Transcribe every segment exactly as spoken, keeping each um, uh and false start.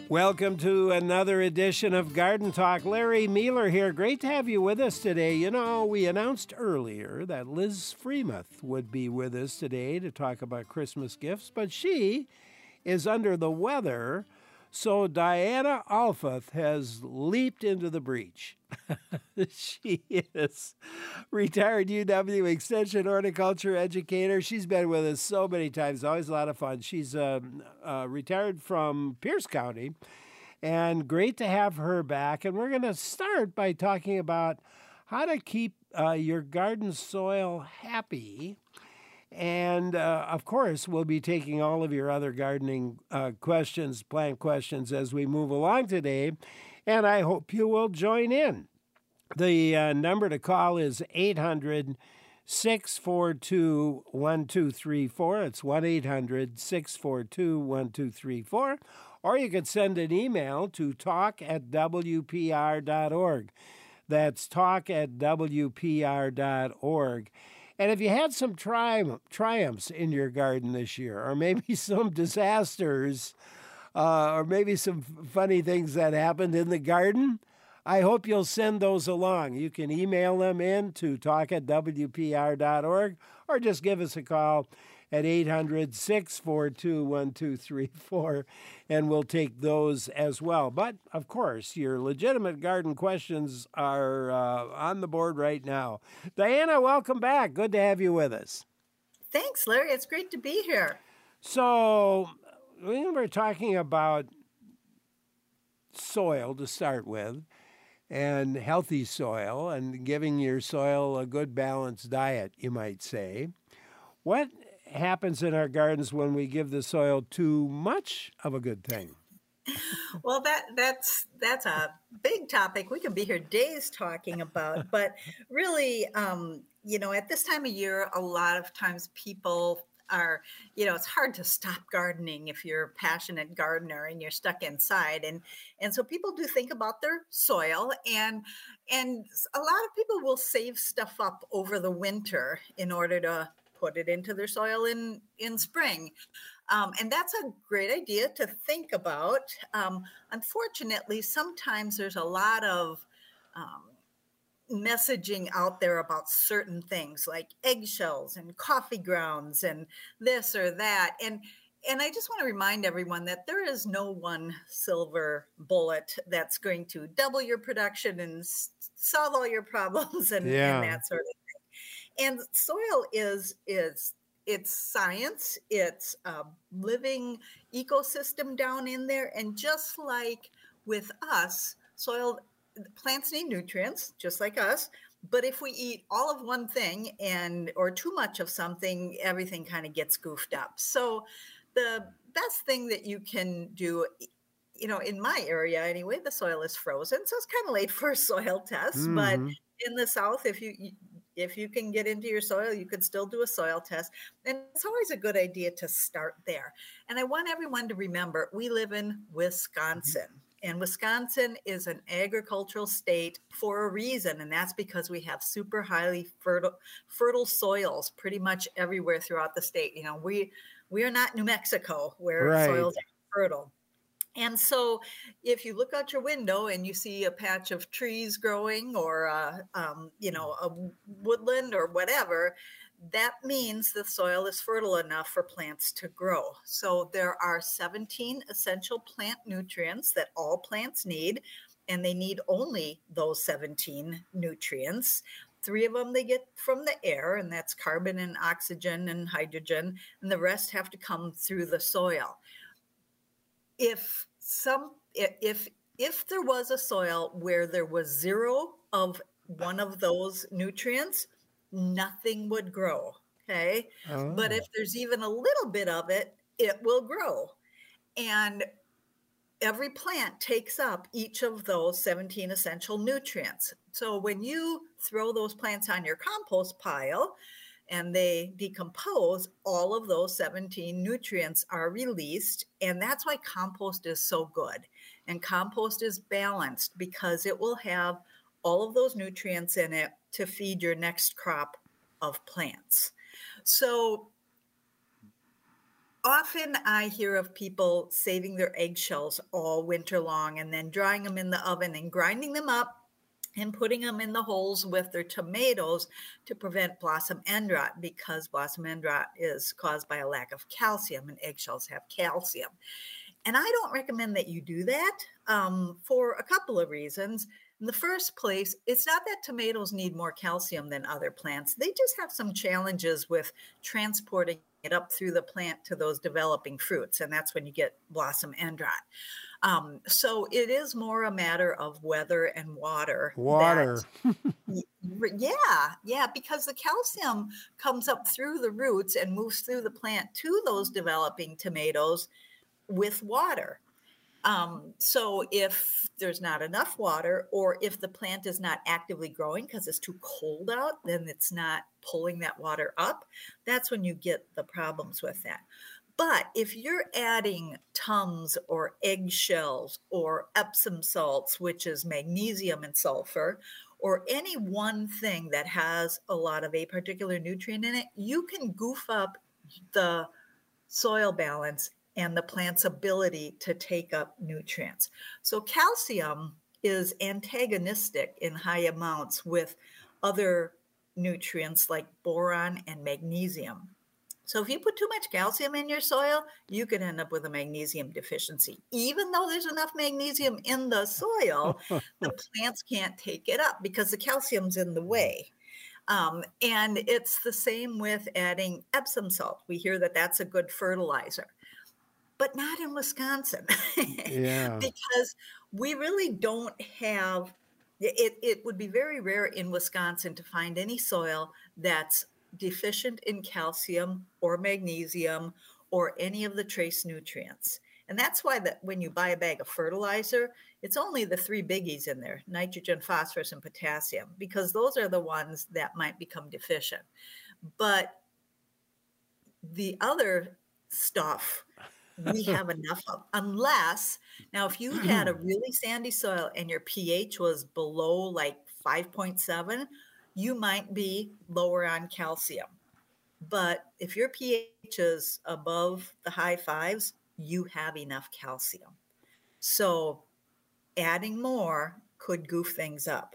Welcome to another edition of Garden Talk. Larry Mueller here. Great to have you with us today. You know, we announced earlier that Liz Freemuth would be with us today to talk about Christmas gifts, but she is under the weather, so Diana Alfuth has leaped into the breach. She is retired U W Extension horticulture educator. She's been with us so many times, always a lot of fun. She's uh, uh, retired from Pierce County, and great to have her back. And we're going to start by talking about how to keep uh, your garden soil happy. And, uh, of course, we'll be taking all of your other gardening uh, questions, plant questions as we move along today. And I hope you will join in. The uh, number to call is eight hundred, six four two, one two three four. It's one eight hundred, six four two, one two three four. Or you could send an email to talk at w p r dot org. That's talk at w p r dot org. And if you had some tri- triumphs in your garden this year, or maybe some disasters, uh, or maybe some f- funny things that happened in the garden, I hope you'll send those along. You can email them in to talk at w p r dot org, or just give us a call at eight hundred, six four two, one two three four, and we'll take those as well. But, of course, your legitimate garden questions are uh, on the board right now. Diana, welcome back. Good to have you with us. Thanks, Larry. It's great to be here. So, we were talking about soil to start with, and healthy soil, and giving your soil a good balanced diet, you might say. What happens in our gardens when we give the soil too much of a good thing? Well, that that's that's a big topic we could be here days talking about. But really, um, you know, at this time of year, a lot of times people are, you know, it's hard to stop gardening if you're a passionate gardener and you're stuck inside. And and so people do think about their soil, and and a lot of people will save stuff up over the winter in order to put it into their soil in, in spring. Um, and that's a great idea to think about. Um, unfortunately, sometimes there's a lot of um, messaging out there about certain things like eggshells and coffee grounds and this or that. And and I just want to remind everyone that there is no one silver bullet that's going to double your production and s- solve all your problems and, Yeah. and that sort of thing. And soil is is it's science. It's a living ecosystem down in there. And just like with us, soil plants need nutrients, just like us. But if we eat all of one thing and or too much of something, everything kind of gets goofed up. So the best thing that you can do, you know, in my area anyway, the soil is frozen. So it's kind of late for a soil test. Mm-hmm. But in the South, if you if you can get into your soil, you could still do a soil test. And it's always a good idea to start there. And I want everyone to remember, we live in Wisconsin. And Wisconsin is an agricultural state for a reason, and that's because we have super highly fertile fertile soils pretty much everywhere throughout the state. You know, we we are not New Mexico where Right. soils are fertile. And so if you look out your window and you see a patch of trees growing or, uh, um, you know, a woodland or whatever, that means the soil is fertile enough for plants to grow. So there are seventeen essential plant nutrients that all plants need, and they need only those seventeen nutrients. Three of them they get from the air, and that's carbon and oxygen and hydrogen, and the rest have to come through the soil. If some if if there was a soil where there was zero of one of those nutrients, nothing would grow. Okay. Oh. But if there's even a little bit of it, it will grow. And every plant takes up each of those seventeen essential nutrients. So when you throw those plants on your compost pile and they decompose, all of those seventeen nutrients are released. And that's why compost is so good. And compost is balanced because it will have all of those nutrients in it to feed your next crop of plants. So often I hear of people saving their eggshells all winter long and then drying them in the oven and grinding them up and putting them in the holes with their tomatoes to prevent blossom end rot, because blossom end rot is caused by a lack of calcium, and eggshells have calcium. And I don't recommend that you do that um, for a couple of reasons. In the first place, it's not that tomatoes need more calcium than other plants. They just have some challenges with transporting it up through the plant to those developing fruits, and that's when you get blossom end rot. Um, so it is more a matter of weather and water. Water. That, yeah, yeah, because the calcium comes up through the roots and moves through the plant to those developing tomatoes with water. Um, so if there's not enough water, or if the plant is not actively growing because it's too cold out, then it's not pulling that water up. That's when you get the problems with that. But if you're adding Tums or eggshells or Epsom salts, which is magnesium and sulfur, or any one thing that has a lot of a particular nutrient in it, you can goof up the soil balance and the plant's ability to take up nutrients. So calcium is antagonistic in high amounts with other nutrients like boron and magnesium. So if you put too much calcium in your soil, you could end up with a magnesium deficiency. Even though there's enough magnesium in the soil, the plants can't take it up because the calcium's in the way. Um, and it's the same with adding Epsom salt. We hear that that's a good fertilizer, but not in Wisconsin. Yeah. Because we really don't have, it, it would be very rare in Wisconsin to find any soil that's deficient in calcium or magnesium or any of the trace nutrients. And that's why that when you buy a bag of fertilizer, it's only the three biggies in there: nitrogen, phosphorus, and potassium, because those are the ones that might become deficient. But the other stuff we have enough of, unless, now if you had a really sandy soil and your pH was below like five point seven, you might be lower on calcium. But if your pH is above the high fives, you have enough calcium. So adding more could goof things up.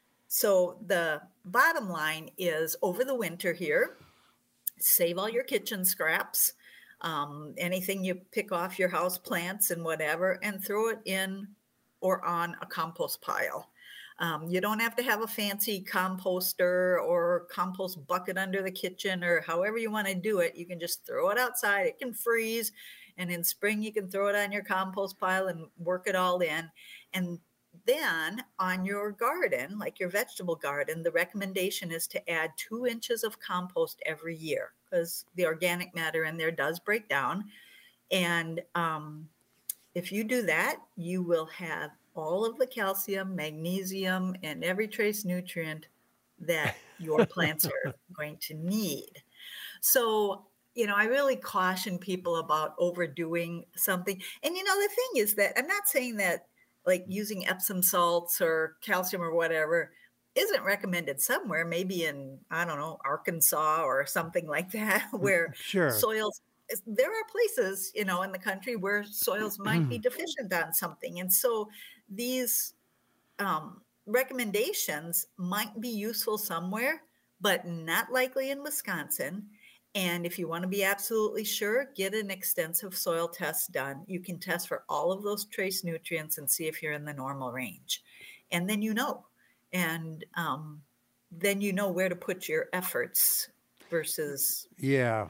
So the bottom line is, over the winter here, save all your kitchen scraps, um, anything you pick off your house plants and whatever, and throw it in or on a compost pile. Um, you don't have to have a fancy composter or compost bucket under the kitchen, or however you want to do it. You can just throw it outside. It can freeze. And in spring, you can throw it on your compost pile and work it all in. And then on your garden, like your vegetable garden, the recommendation is to add two inches of compost every year, because the organic matter in there does break down. And um, if you do that, you will have all of the calcium, magnesium, and every trace nutrient that your plants are going to need. So, you know, I really caution people about overdoing something. And, you know, the thing is that I'm not saying that like using Epsom salts or calcium or whatever isn't recommended somewhere, maybe in, I don't know, Arkansas or something like that, where Sure. soils, there are places, you know, in the country where soils might be deficient on something. And so these um, recommendations might be useful somewhere, but not likely in Wisconsin. And if you want to be absolutely sure, get an extensive soil test done. You can test for all of those trace nutrients and see if you're in the normal range. And then you know, and um, then you know where to put your efforts versus. Yeah.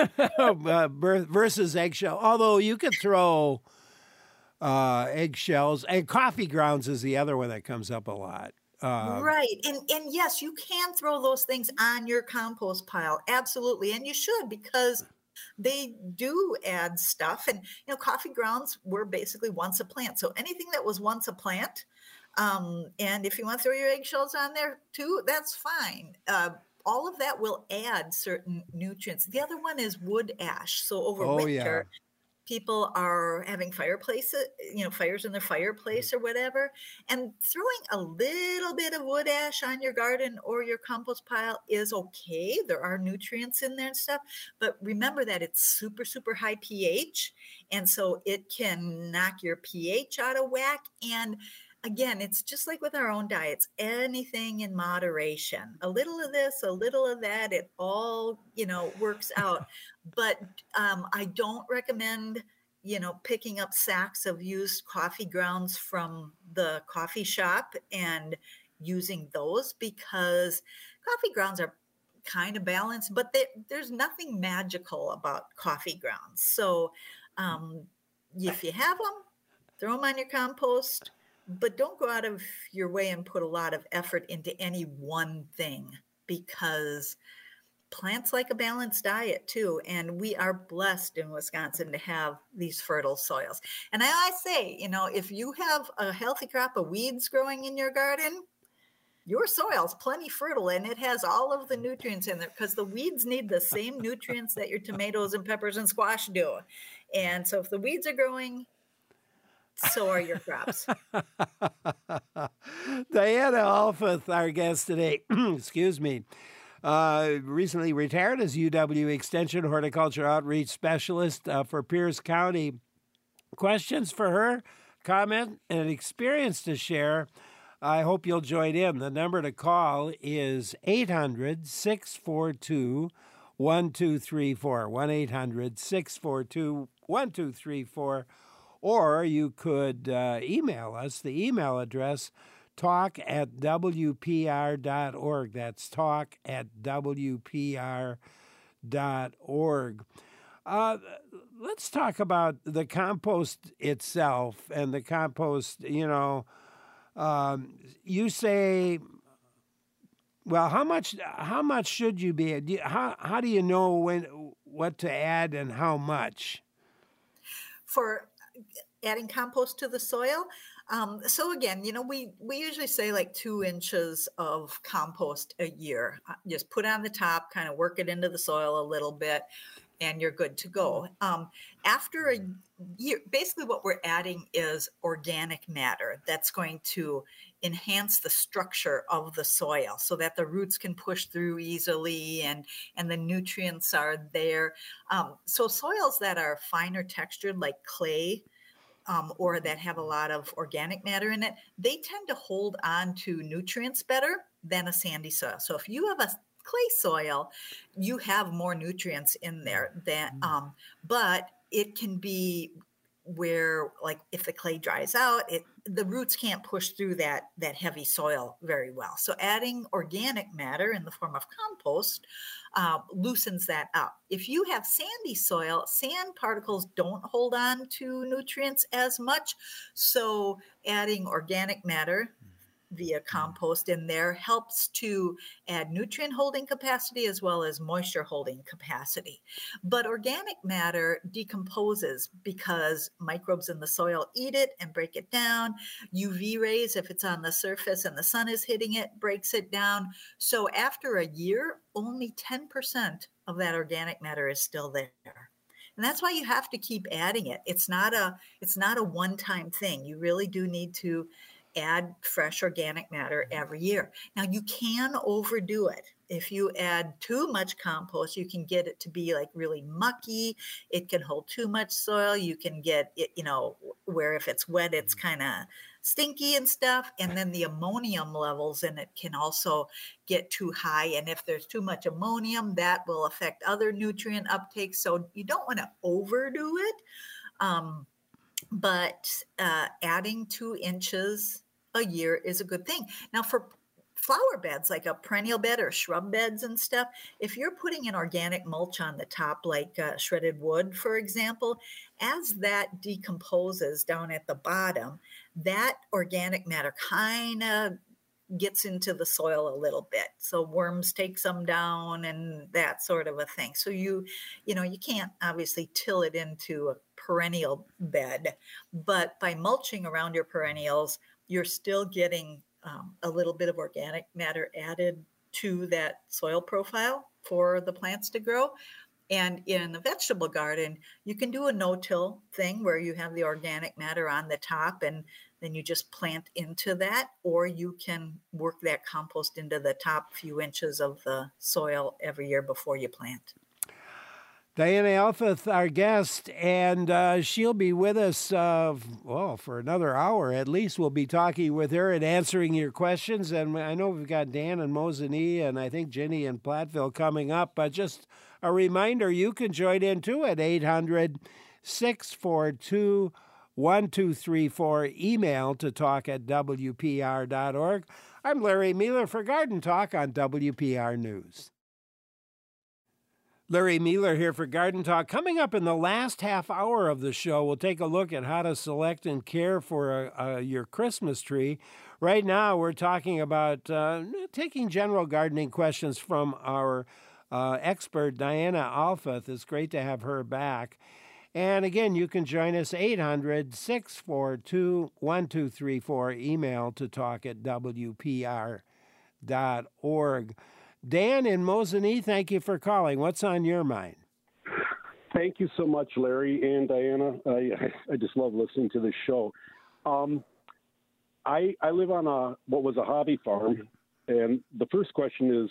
uh, versus eggshell. Although you could throw uh, eggshells, and coffee grounds is the other one that comes up a lot. Um, right. And and yes, you can throw those things on your compost pile. Absolutely. And you should, because they do add stuff. And, you know, coffee grounds were basically once a plant. So anything that was once a plant, um, and if you want to throw your eggshells on there too, that's fine. Uh, all of that will add certain nutrients. The other one is wood ash. So over oh, winter, yeah. people are having fireplaces, you know, fires in their fireplace or whatever, and throwing a little bit of wood ash on your garden or your compost pile is okay. There are nutrients in there and stuff, but remember that it's super, super high pH. And so it can knock your pH out of whack. And again, it's just like with our own diets, anything in moderation, a little of this, a little of that, it all, you know, works out. But um, I don't recommend, you know, picking up sacks of used coffee grounds from the coffee shop and using those, because coffee grounds are kind of balanced, but they, there's nothing magical about coffee grounds. So um, if you have them, throw them on your compost, but don't go out of your way and put a lot of effort into any one thing, because plants like a balanced diet too. And we are blessed in Wisconsin to have these fertile soils. And I always say, you know, if you have a healthy crop of weeds growing in your garden, your soil's plenty fertile and it has all of the nutrients in there, because the weeds need the same nutrients that your tomatoes and peppers and squash do. And so if the weeds are growing, so are your crops. Diana Alfeth, our guest today, excuse me, uh, recently retired as U W Extension Horticulture Outreach Specialist uh, for Pierce County. Questions for her, comment, and experience to share? I hope you'll join in. The number to call is eight hundred, six four two, one two three four, one eight hundred, six four two, one two three four. Or you could uh, email us. The email address, talk at w p r dot org. That's talk at w p r dot org. Uh, let's talk about the compost itself and the compost, you know. Um, you say, well, how much how much should you be? Do you, how, how do you know when what to add and how much? For adding compost to the soil. Um, so again, you know, we, we usually say like two inches of compost a year. Just put it on the top, kind of work it into the soil a little bit, and you're good to go. Um, after a year, basically what we're adding is organic matter that's going to enhance the structure of the soil so that the roots can push through easily and, and the nutrients are there. Um, so soils that are finer textured, like clay, Um, or that have a lot of organic matter in it, they tend to hold on to nutrients better than a sandy soil. So if you have a clay soil, you have more nutrients in there than, um, but it can be where, like, if the clay dries out, it the roots can't push through that that heavy soil very well. So adding organic matter in the form of compost uh, loosens that up. If you have sandy soil, sand particles don't hold on to nutrients as much. So adding organic matter via compost in there helps to add nutrient holding capacity as well as moisture holding capacity. But organic matter decomposes because microbes in the soil eat it and break it down. U V rays, if it's on the surface and the sun is hitting it, breaks it down. So after a year, only ten percent of that organic matter is still there. And that's why you have to keep adding it. It's not a, it's not a one-time thing. You really do need to add fresh organic matter every year. Now, you can overdo it. If you add too much compost, you can get it to be like really mucky. It can hold too much soil. You can get it, you know, where if it's wet, it's kind of stinky and stuff. And then the ammonium levels in it can also get too high. And if there's too much ammonium, that will affect other nutrient uptake. So you don't want to overdo it. Um, but uh, adding two inches a year is a good thing. Now, for flower beds, like a perennial bed or shrub beds and stuff, if you're putting an organic mulch on the top, like uh, shredded wood, for example, as that decomposes down at the bottom, that organic matter kind of gets into the soil a little bit. So worms take some down and that sort of a thing. So you, you know, you can't obviously till it into a perennial bed, but by mulching around your perennials, you're still getting um, a little bit of organic matter added to that soil profile for the plants to grow. And in a vegetable garden, you can do a no-till thing where you have the organic matter on the top and then you just plant into that, or you can work that compost into the top few inches of the soil every year before you plant. Diana Elfeth, our guest, and uh, she'll be with us, uh, well, for another hour at least. We'll be talking with her and answering your questions. And I know we've got Dan and Mosinee and I think Ginny and Platteville coming up. But just a reminder, you can join in too at eight hundred, six four two, one two three four. Email to talk at W P R dot org. I'm Larry Mueller for Garden Talk on W P R News. Larry Mueller here for Garden Talk. Coming up in the last half hour of the show, we'll take a look at how to select and care for uh, uh, your Christmas tree. Right now, we're talking about uh, taking general gardening questions from our uh, expert, Diana Elfeth. It's great to have her back. And again, you can join us eight hundred, six four two, one two three four. Email to talk at W P R dot org. Dan in Mosinee, thank you for calling. What's on your mind? Thank you so much, Larry and Diana. I, I just love listening to this show. Um, I, I live on a what was a hobby farm, and the first question is,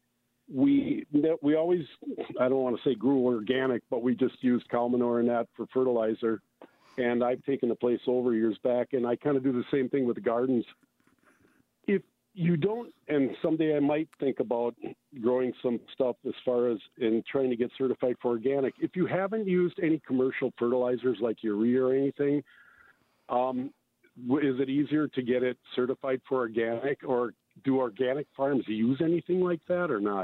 we we always, I don't want to say grew organic, but we just used cow manure and that for fertilizer. And I've taken the place over years back, and I kind of do the same thing with the gardens. If you don't, and someday I might think about growing some stuff as far as in trying to get certified for organic. If you haven't used any commercial fertilizers like urea or anything, um, is it easier to get it certified for organic, or do organic farms use anything like that or not?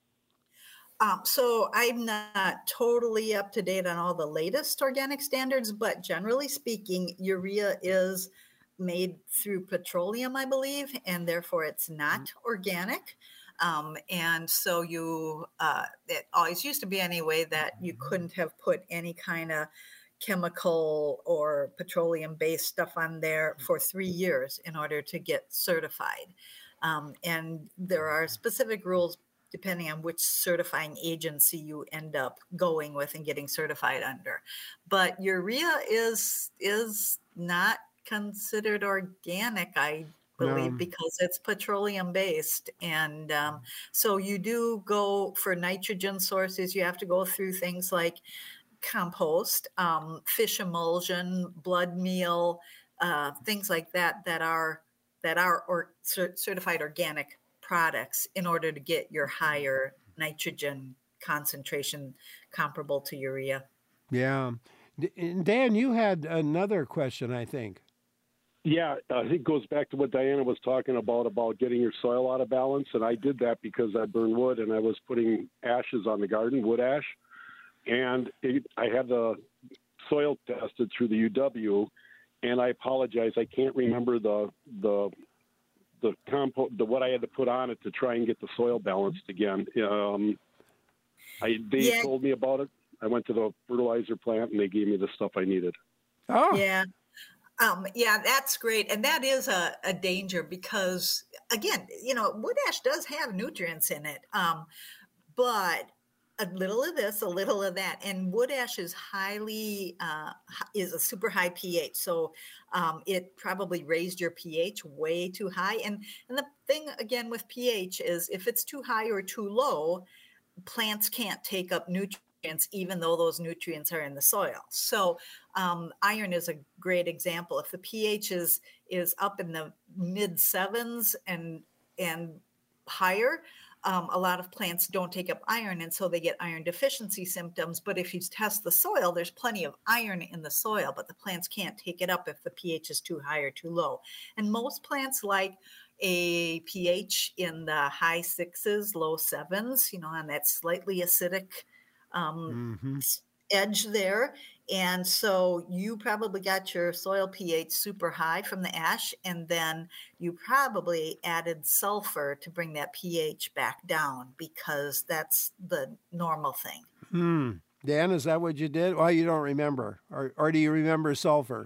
Um, so I'm not totally up to date on all the latest organic standards, but generally speaking, urea is made through petroleum, I believe, and therefore it's not mm-hmm. organic. Um, and so you, uh, it always used to be anyway that you couldn't have put any kind of chemical or petroleum-based stuff on there for three years in order to get certified. Um, and there are specific rules depending on which certifying agency you end up going with and getting certified under. But urea is is not considered organic, I believe, no. because it's petroleum based. And um, so you do go for nitrogen sources. You have to go through things like compost, um, fish emulsion, blood meal, uh, things like that that are that are or cert- certified organic products in order to get your higher nitrogen concentration comparable to urea. Yeah. Dan, you had another question, I think. Yeah, I think it goes back to what Diana was talking about, about getting your soil out of balance. And I did that because I burn wood and I was putting ashes on the garden, wood ash. And it, I had the soil tested through the U W. And I apologize, I can't remember the the the compost, the what I had to put on it to try and get the soil balanced again. Um, I they yeah. told me about it. I went to the fertilizer plant and they gave me the stuff I needed. Oh, yeah. Um, yeah, that's great. And that is a, a danger because, again, you know, wood ash does have nutrients in it, um, but a little of this, a little of that. And wood ash is highly, uh, is a super high pH. So um, it probably raised your pH way too high. And, and the thing, again, with pH is if it's too high or too low, plants can't take up nutrients, even though those nutrients are in the soil. So um, iron is a great example. If the pH is is up in the mid sevens and and higher, um, a lot of plants don't take up iron, and so they get iron deficiency symptoms. But if you test the soil, there's plenty of iron in the soil, but the plants can't take it up if the pH is too high or too low. And most plants like a pH in the high sixes, low sevens, you know, on that slightly acidic um, mm-hmm. edge there. And so you probably got your soil pH super high from the ash, and then you probably added sulfur to bring that pH back down because that's the normal thing. Hmm. Dan, is that what you did? Well, you don't remember. Or, or do you remember sulfur?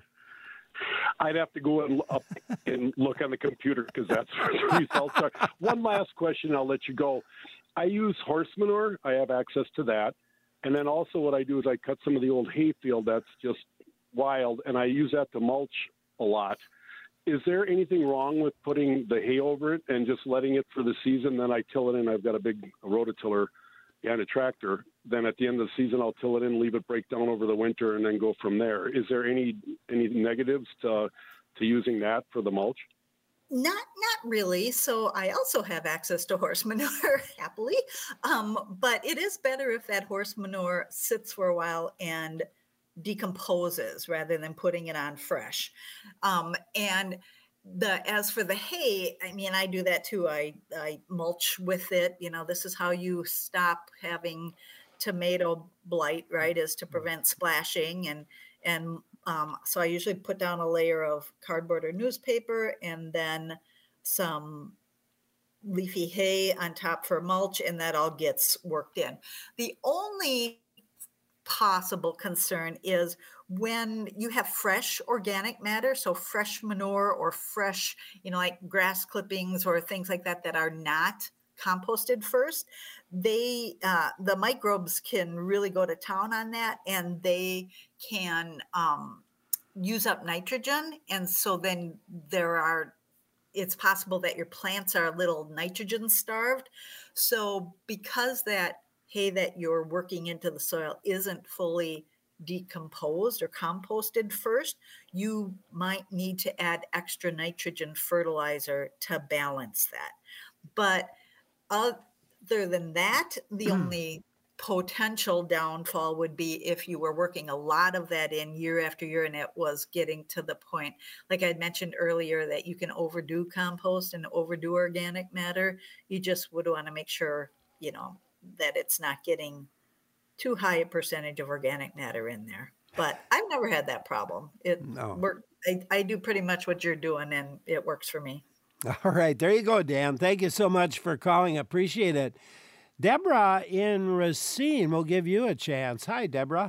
I'd have to go and, up and look on the computer because that's where the results are. One last question, I'll let you go. I use horse manure. I have access to that. And then also what I do is I cut some of the old hay field that's just wild, and I use that to mulch a lot. Is there anything wrong with putting the hay over it and just letting it for the season? Then I till it in. I've got a big rototiller and a tractor. Then at the end of the season, I'll till it in, leave it break down over the winter, and then go from there. Is there any any negatives to to using that for the mulch? Not not really. So I also have access to horse manure, happily. Um, but it is better if that horse manure sits for a while and decomposes rather than putting it on fresh. Um, and the as for the hay, I mean, I do that too. I, I mulch with it. You know, this is how you stop having tomato blight, right, is to prevent splashing. And and um, so I usually put down a layer of cardboard or newspaper and then some leafy hay on top for mulch, and that all gets worked in. The only possible concern is when you have fresh organic matter, so fresh manure or fresh, you know, like grass clippings or things like that that are not composted first, they uh, the microbes can really go to town on that, and they can um, use up nitrogen. And so then there are it's possible that your plants are a little nitrogen starved. So because that hay that you're working into the soil isn't fully decomposed or composted first, you might need to add extra nitrogen fertilizer to balance that. But other than that, the only potential downfall would be if you were working a lot of that in year after year and it was getting to the point, like I mentioned earlier, that you can overdo compost and overdo organic matter. You just would want to make sure, you know, that it's not getting too high a percentage of organic matter in there. But I've never had that problem. It No. work. I, I do pretty much what you're doing, and it works for me. All right. There you go, Dan. Thank you so much for calling. Appreciate it. Deborah in Racine will give you a chance. Hi, Deborah.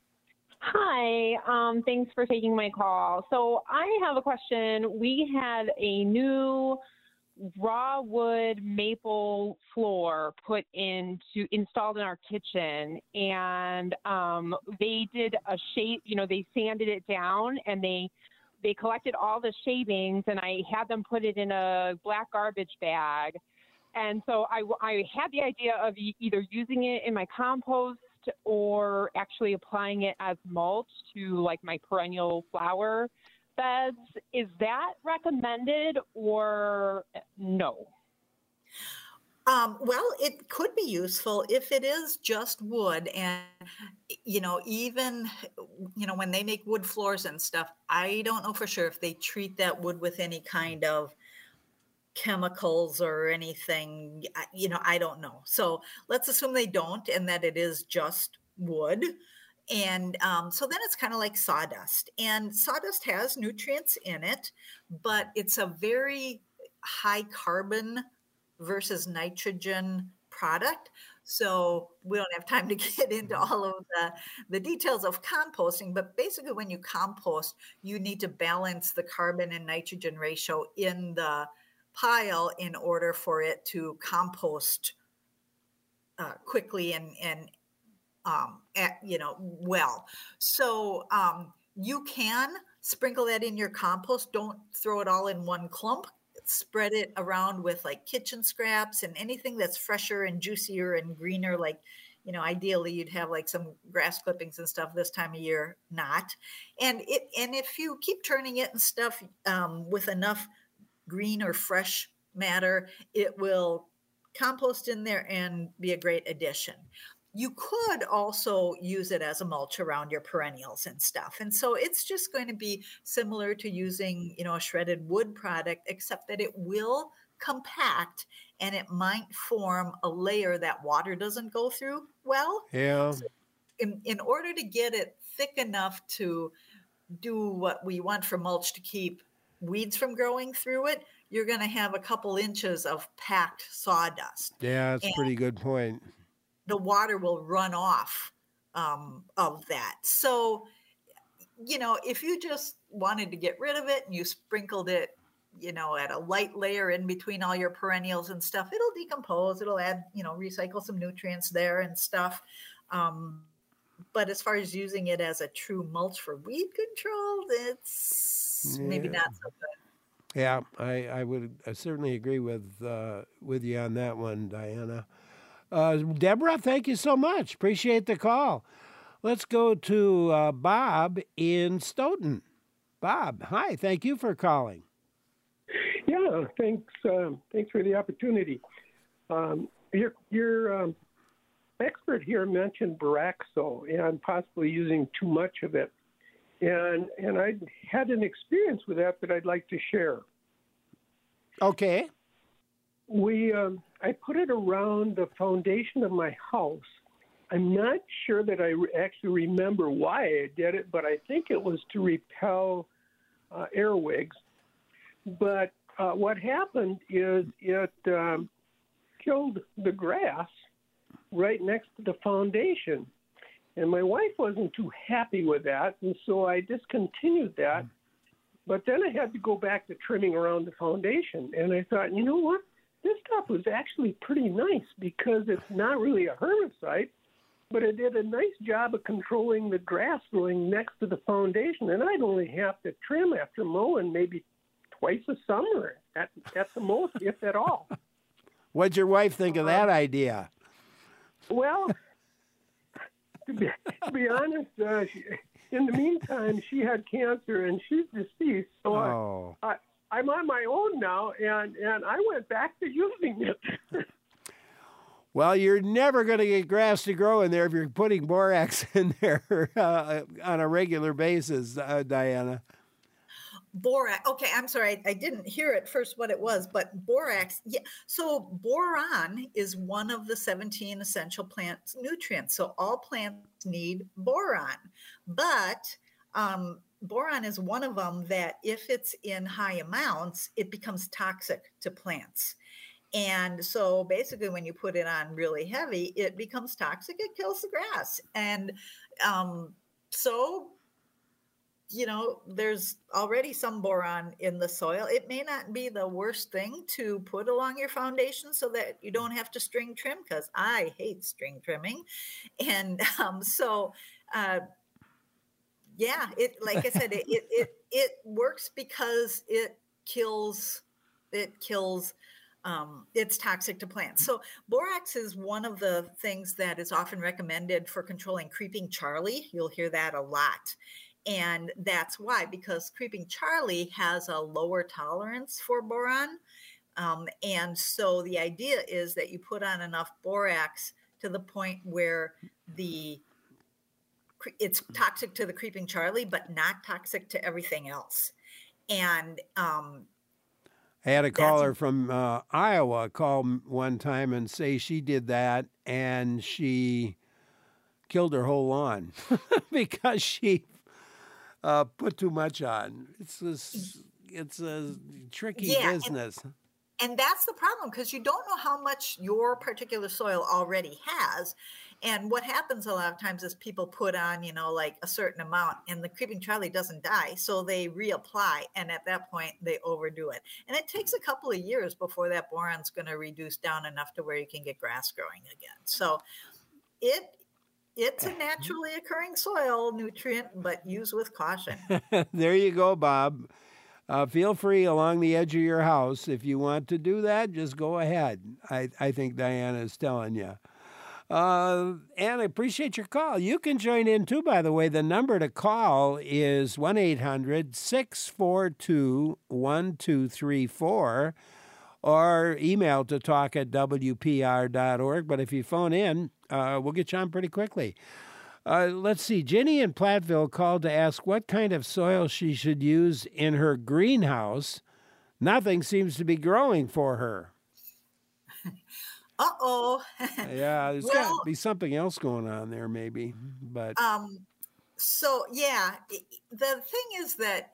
Hi. Um, thanks for taking my call. So I have a question. We had a new raw wood maple floor put into installed in our kitchen, and um, they did a shape. You know, they sanded it down, and they they collected all the shavings, and I had them put it in a black garbage bag. And so I, I had the idea of e- either using it in my compost or actually applying it as mulch to like my perennial flower beds. Is that recommended or no? Um, well, it could be useful if it is just wood. And, you know, even, you know, when they make wood floors and stuff, I don't know for sure if they treat that wood with any kind of chemicals or anything, you know, I don't know. So let's assume they don't and that it is just wood. And um, so then it's kind of like sawdust. And sawdust has nutrients in it, but it's a very high carbon versus nitrogen product. So we don't have time to get into all of the, the details of composting, but basically when you compost, you need to balance the carbon and nitrogen ratio in the pile in order for it to compost uh, quickly and, and um, at, you know, well. So um, you can sprinkle that in your compost. Don't throw it all in one clump. Spread it around with like kitchen scraps and anything that's fresher and juicier and greener. Like, you know, ideally you'd have like some grass clippings and stuff this time of year, not. And it, and if you keep turning it and stuff um, with enough green or fresh matter, it will compost in there and be a great addition. You could also use it as a mulch around your perennials and stuff. And so it's just going to be similar to using, you know, a shredded wood product, except that it will compact and it might form a layer that water doesn't go through well. Yeah. So in, in order to get it thick enough to do what we want for mulch to keep weeds from growing through it, you're going to have a couple inches of packed sawdust. Yeah, that's a pretty good point. The water will run off um, of that. So, you know, if you just wanted to get rid of it and you sprinkled it, you know, at a light layer in between all your perennials and stuff, it'll decompose. It'll add, you know, recycle some nutrients there and stuff. Um, but as far as using it as a true mulch for weed control, it's Yeah. maybe not so good. Yeah, I, I would I certainly agree with uh, with you on that one, Diana. Uh, Deborah, thank you so much. Appreciate the call. Let's go to uh, Bob in Stoughton. Bob, hi. Thank you for calling. Yeah, thanks. Um, thanks for the opportunity. Um, your your um, expert here mentioned Boraxo and possibly using too much of it, and and I had an experience with that that I'd like to share. Okay. We um, I put it around the foundation of my house. I'm not sure that I re- actually remember why I did it, but I think it was to repel uh, airwigs. But uh, what happened is it um, killed the grass right next to the foundation. And my wife wasn't too happy with that, and so I discontinued that. But then I had to go back to trimming around the foundation. And I thought, you know what? This stuff was actually pretty nice because it's not really a herbicide, but it did a nice job of controlling the grass growing next to the foundation. And I'd only have to trim after mowing maybe twice a summer at, at the most, if at all. What'd your wife think of that idea? Well, to be, to be honest, uh, she, in the meantime, she had cancer and she's deceased. So Oh. I, I, I'm on my own now, and, and I went back to using it. Well, you're never going to get grass to grow in there if you're putting borax in there uh, on a regular basis, uh, Diana. Borax. Okay, I'm sorry. I, I didn't hear at first what it was, but borax. Yeah. So boron is one of the seventeen essential plant nutrients. So all plants need boron, but um, boron is one of them that if it's in high amounts, it becomes toxic to plants. And so basically when you put it on really heavy, it becomes toxic. It kills the grass. And um, so you know, there's already some boron in the soil. It may not be the worst thing to put along your foundation so that you don't have to string trim, because I hate string trimming. And um, so, uh, yeah, it like I said, it, it it it works because it kills it kills. Um, it's toxic to plants. So borax is one of the things that is often recommended for controlling creeping Charlie. You'll hear that a lot. And that's why, because creeping Charlie has a lower tolerance for boron. Um, and so the idea is that you put on enough borax to the point where the it's toxic to the creeping Charlie, but not toxic to everything else. And um, I had a caller from uh, Iowa call one time and say she did that and she killed her whole lawn because she Uh, put too much on. It's a, it's a tricky yeah, business. And, and that's the problem, because you don't know how much your particular soil already has. And what happens a lot of times is people put on, you know, like a certain amount, and the creeping Charlie doesn't die. So they reapply. And at that point, they overdo it. And it takes a couple of years before that boron's going to reduce down enough to where you can get grass growing again. So it It's a naturally occurring soil nutrient, but use with caution. There you go, Bob. Uh, feel free along the edge of your house. If you want to do that, just go ahead. I, I think Diana is telling you. Uh, and I appreciate your call. You can join in too, by the way. The number to call is one eight hundred six four two one two three four or email to talk at w p r dot org. But if you phone in, uh, we'll get you on pretty quickly. Uh, let's see. Ginny in Platteville called to ask what kind of soil she should use in her greenhouse. Nothing seems to be growing for her. Uh-oh. Yeah, there's well, got to be something else going on there maybe. But um, so, yeah, the thing is that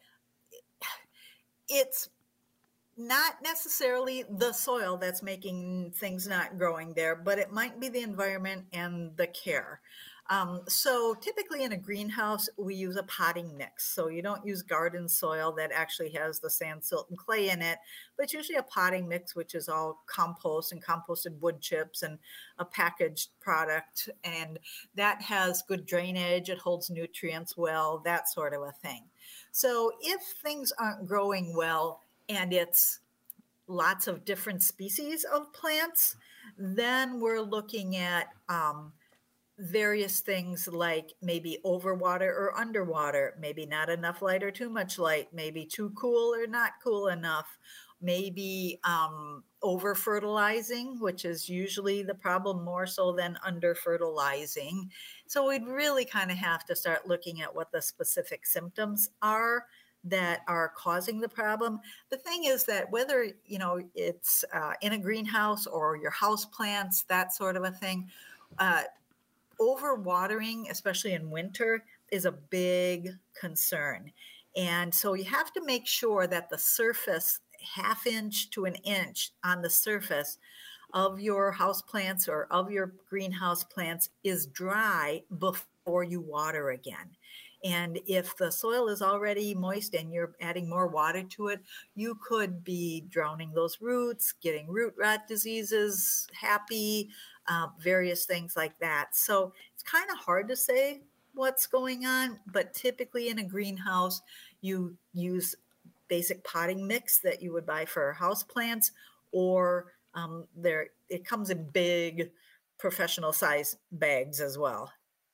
it's not necessarily the soil that's making things not growing there, but it might be the environment and the care. Um, so typically in a greenhouse, we use a potting mix. So you don't use garden soil that actually has the sand, silt, and clay in it, but usually a potting mix, which is all compost and composted wood chips and a packaged product. And that has good drainage. It holds nutrients well, that sort of a thing. So if things aren't growing well and it's lots of different species of plants, then we're looking at um, various things like maybe overwater or underwater, maybe not enough light or too much light, maybe too cool or not cool enough, maybe um, over fertilizing, which is usually the problem more so than under fertilizing. So we'd really kind of have to start looking at what the specific symptoms are that are causing the problem. The thing is that whether, you know, it's uh, in a greenhouse or your house plants, that sort of a thing, uh, overwatering, especially in winter, is a big concern. And so you have to make sure that the surface, half inch to an inch on the surface of your house plants or of your greenhouse plants is dry before you water again. And if the soil is already moist and you're adding more water to it, you could be drowning those roots, getting root rot diseases, happy, uh, various things like that. So it's kind of hard to say what's going on, but typically in a greenhouse, you use basic potting mix that you would buy for house plants, or um, there it comes in big professional size bags as well.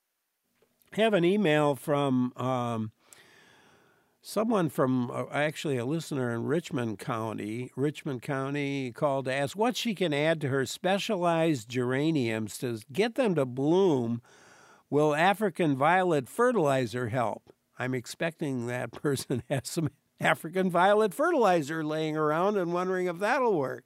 Have an email from um, someone from uh, actually a listener in Richmond County. Richmond County called to ask what she can add to her specialized geraniums to get them to bloom. Will African violet fertilizer help? I'm expecting that person has some African violet fertilizer laying around and wondering if that'll work.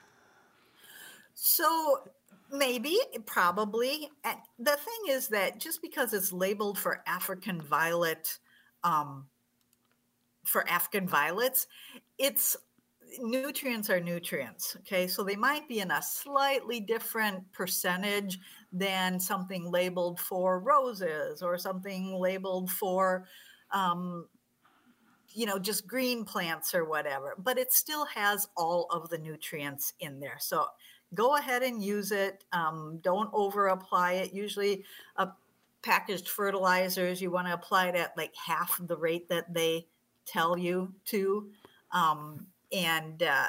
So maybe, probably. And the thing is that just because it's labeled for African violet, um, for African violets, it's nutrients are nutrients. Okay, so they might be in a slightly different percentage than something labeled for roses or something labeled for, um, you know, just green plants or whatever. But it still has all of the nutrients in there. So go ahead and use it. Um, don't over apply it. Usually uh, packaged fertilizers, you want to apply it at like half the rate that they tell you to. Um, and uh,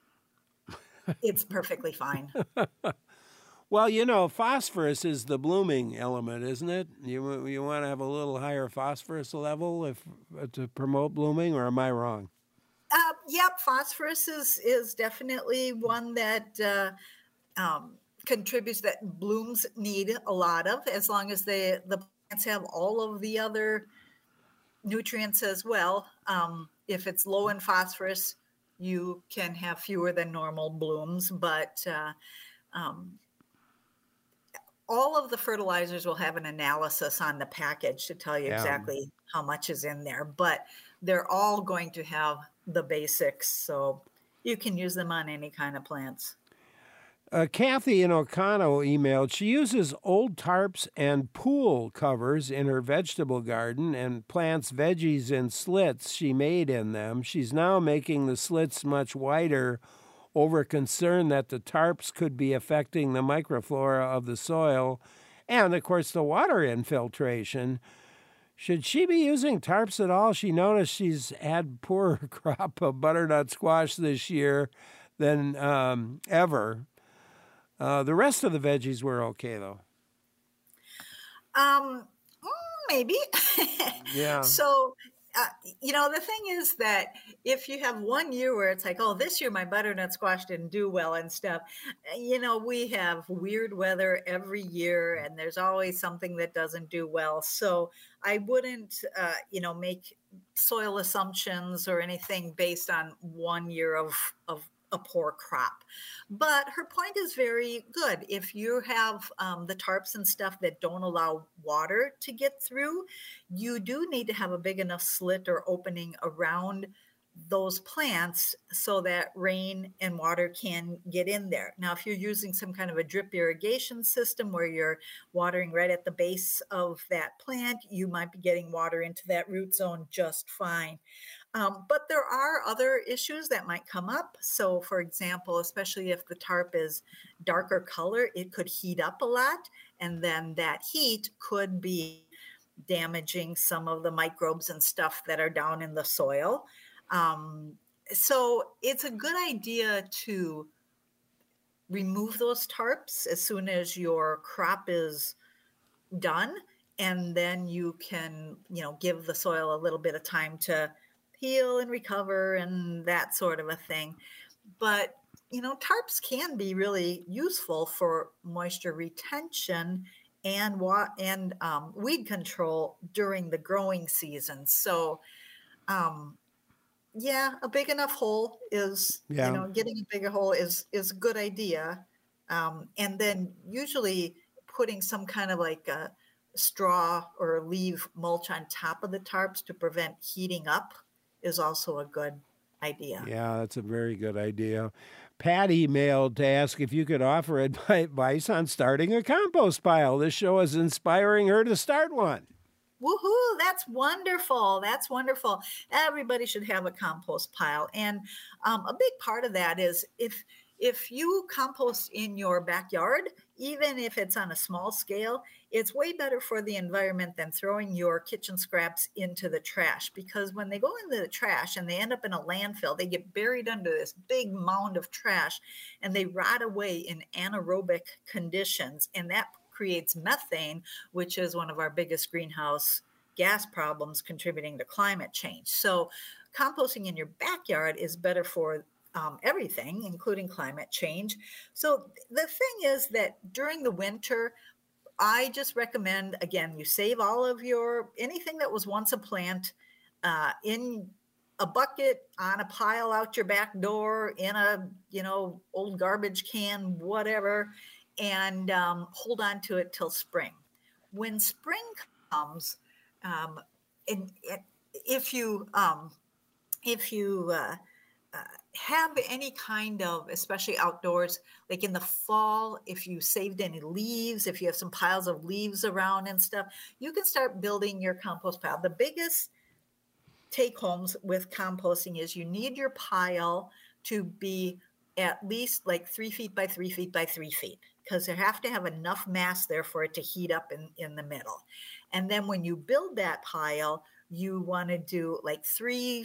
it's perfectly fine. Well, you know, phosphorus is the blooming element, isn't it? You you want to have a little higher phosphorus level if to promote blooming, or am I wrong? Uh, yep, phosphorus is, is definitely one that uh, um, contributes, that blooms need a lot of, as long as they, the plants have all of the other nutrients as well. Um, if it's low in phosphorus, you can have fewer than normal blooms, but uh, um, all of the fertilizers will have an analysis on the package to tell you Yeah. exactly how much is in there, but they're all going to have the basics, so you can use them on any kind of plants. Uh, Kathy in Oconto emailed, she uses old tarps and pool covers in her vegetable garden and plants veggies in slits she made in them. She's now making the slits much wider over concern that the tarps could be affecting the microflora of the soil and, of course, the water infiltration. Should she be using tarps at all? She noticed she's had poorer crop of butternut squash this year than um, ever. Uh, the rest of the veggies were okay, though. Um, maybe. Yeah. So, uh, you know, the thing is that if you have one year where it's like, oh, this year my butternut squash didn't do well and stuff, you know, we have weird weather every year and there's always something that doesn't do well. So I wouldn't, uh, you know, make soil assumptions or anything based on one year of, of a poor crop. But her point is very good. If you have um, the tarps and stuff that don't allow water to get through, you do need to have a big enough slit or opening around those plants so that rain and water can get in there. Now, if you're using some kind of a drip irrigation system where you're watering right at the base of that plant, you might be getting water into that root zone just fine. Um, but there are other issues that might come up. So, for example, especially if the tarp is darker color, it could heat up a lot. And then that heat could be damaging some of the microbes and stuff that are down in the soil. Um, so it's a good idea to remove those tarps as soon as your crop is done. And then you can, you know, give the soil a little bit of time to heal and recover and that sort of a thing. But, you know, tarps can be really useful for moisture retention and wa- and um, weed control during the growing season. So, um, yeah, a big enough hole is, Yeah. you know, getting a bigger hole is is a good idea. Um, and then usually putting some kind of like a straw or leaf mulch on top of the tarps to prevent heating up is also a good idea. Yeah, that's a very good idea. Pat emailed to ask if you could offer advice on starting a compost pile. This show is inspiring her to start one. Woohoo, that's wonderful. That's wonderful. Everybody should have a compost pile. And um, a big part of that is if if you compost in your backyard, even if it's on a small scale, it's way better for the environment than throwing your kitchen scraps into the trash, because when they go into the trash and they end up in a landfill, they get buried under this big mound of trash and they rot away in anaerobic conditions. And that creates methane, which is one of our biggest greenhouse gas problems contributing to climate change. So composting in your backyard is better for um, everything, including climate change. So the thing is that during the winter, I just recommend, again, you save all of your, anything that was once a plant uh, in a bucket, on a pile out your back door, in a, you know, old garbage can, whatever, and um, hold on to it till spring. When spring comes, um, and, and if you um, if you uh, uh, have any kind of, especially outdoors, like in the fall, if you saved any leaves, if you have some piles of leaves around and stuff, you can start building your compost pile. The biggest take homes with composting is you need your pile to be at least like three feet by three feet by three feet, because you have to have enough mass there for it to heat up in, in the middle. And then when you build that pile, you want to do like three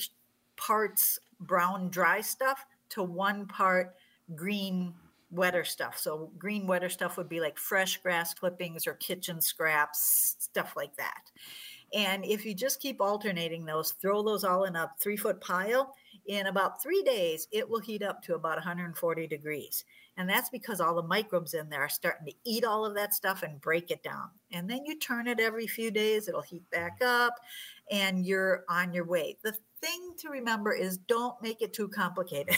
parts brown dry stuff to one part green wetter stuff. So green wetter stuff would be like fresh grass clippings or kitchen scraps, stuff like that. And if you just keep alternating those, throw those all in a three foot pile, in about three days, it will heat up to about one hundred forty degrees. And that's because all the microbes in there are starting to eat all of that stuff and break it down. And then you turn it every few days, it'll heat back up and you're on your way. The thing to remember is don't make it too complicated.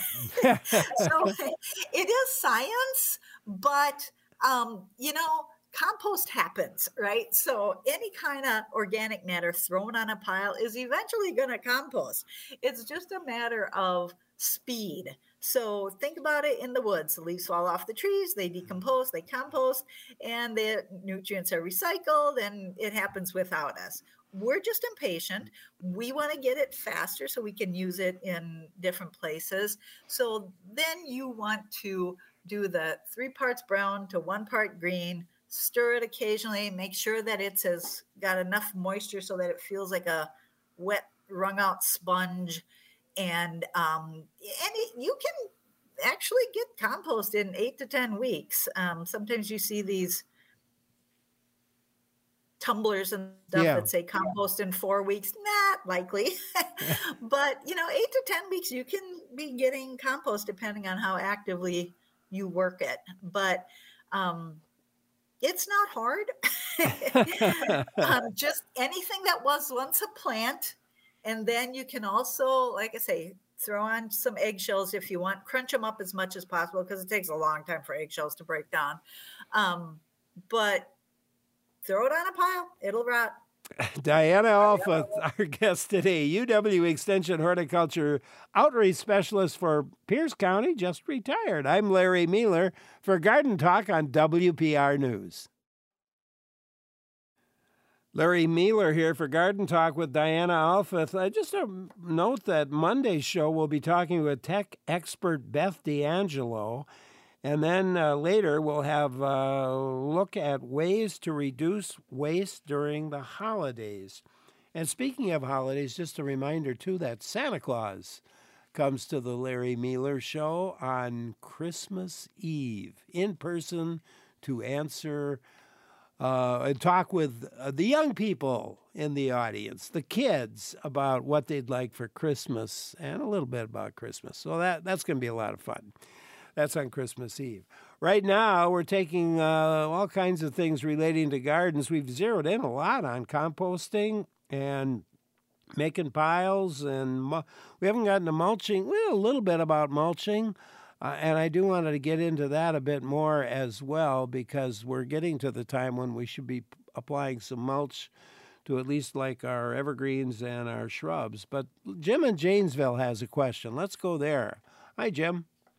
So it is science, but, um, you know, compost happens, right? So any kind of organic matter thrown on a pile is eventually going to compost. It's just a matter of speed. So think about it in the woods. The leaves fall off the trees, they decompose, they compost, and the nutrients are recycled, and it happens without us. We're just impatient. We want to get it faster so we can use it in different places. So then you want to do the three parts brown to one part green, stir it occasionally, make sure that it's has got enough moisture so that it feels like a wet, wrung out sponge. And um, and it, you can actually get compost in eight to ten weeks. Um, sometimes you see these tumblers and stuff Yeah. that say compost in four weeks. Not likely, but you know, eight to ten weeks you can be getting compost depending on how actively you work it. But um, it's not hard. um, just anything that was once a plant. And then you can also, like I say, throw on some eggshells if you want. Crunch them up as much as possible because it takes a long time for eggshells to break down. Um, but throw it on a pile. It'll rot. Diana Alpha, our guest today, U W Extension Horticulture Outreach Specialist for Pierce County, just retired. I'm Larry Mueller for Garden Talk on W P R News. Larry Mueller here for Garden Talk with Diana Alfith. Uh, just a note that Monday's show we'll be talking with tech expert Beth D'Angelo. And then uh, later we'll have a look at ways to reduce waste during the holidays. And speaking of holidays, just a reminder, too, that Santa Claus comes to the Larry Mueller Show on Christmas Eve in person to answer uh, and talk with uh, the young people in the audience, the kids, about what they'd like for Christmas and a little bit about Christmas. So that that's going to be a lot of fun. That's on Christmas Eve. Right now, we're taking uh, all kinds of things relating to gardens. We've zeroed in a lot on composting and making piles, and mu- we haven't gotten to mulching. Well, a little bit about mulching, uh, and I do want to get into that a bit more as well, because we're getting to the time when we should be p- applying some mulch to at least like our evergreens and our shrubs. But Jim in Janesville has a question. Let's go there. Hi, Jim.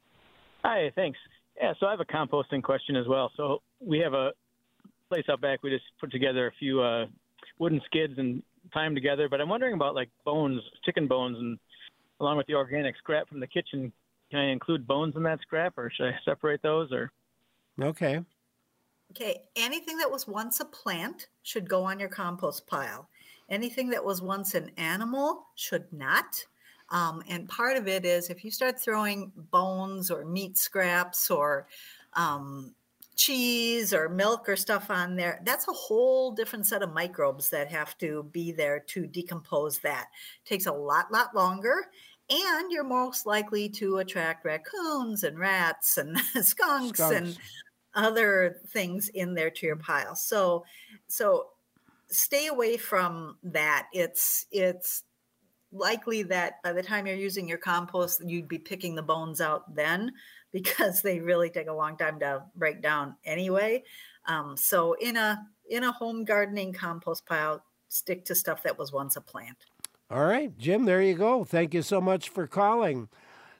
Hi, thanks. Yeah, so I have a composting question as well. So we have a place out back. We just put together a few uh, wooden skids and tie them together. But I'm wondering about like bones, chicken bones, and along with the organic scrap from the kitchen. Can I include bones in that scrap, or should I separate those? Or Okay. Okay, anything that was once a plant should go on your compost pile. Anything that was once an animal should not. Um, and part of it is if you start throwing bones or meat scraps or um, cheese or milk or stuff on there, that's a whole different set of microbes that have to be there to decompose that. It takes a lot, lot longer. And you're most likely to attract raccoons and rats and skunks, Skunks. and other things in there to your pile. So, so stay away from that. It's, it's, likely that by the time you're using your compost, you'd be picking the bones out then, because they really take a long time to break down anyway. Um, so in a in a home gardening compost pile, stick to stuff that was once a plant. All right, Jim, there you go. Thank you so much for calling.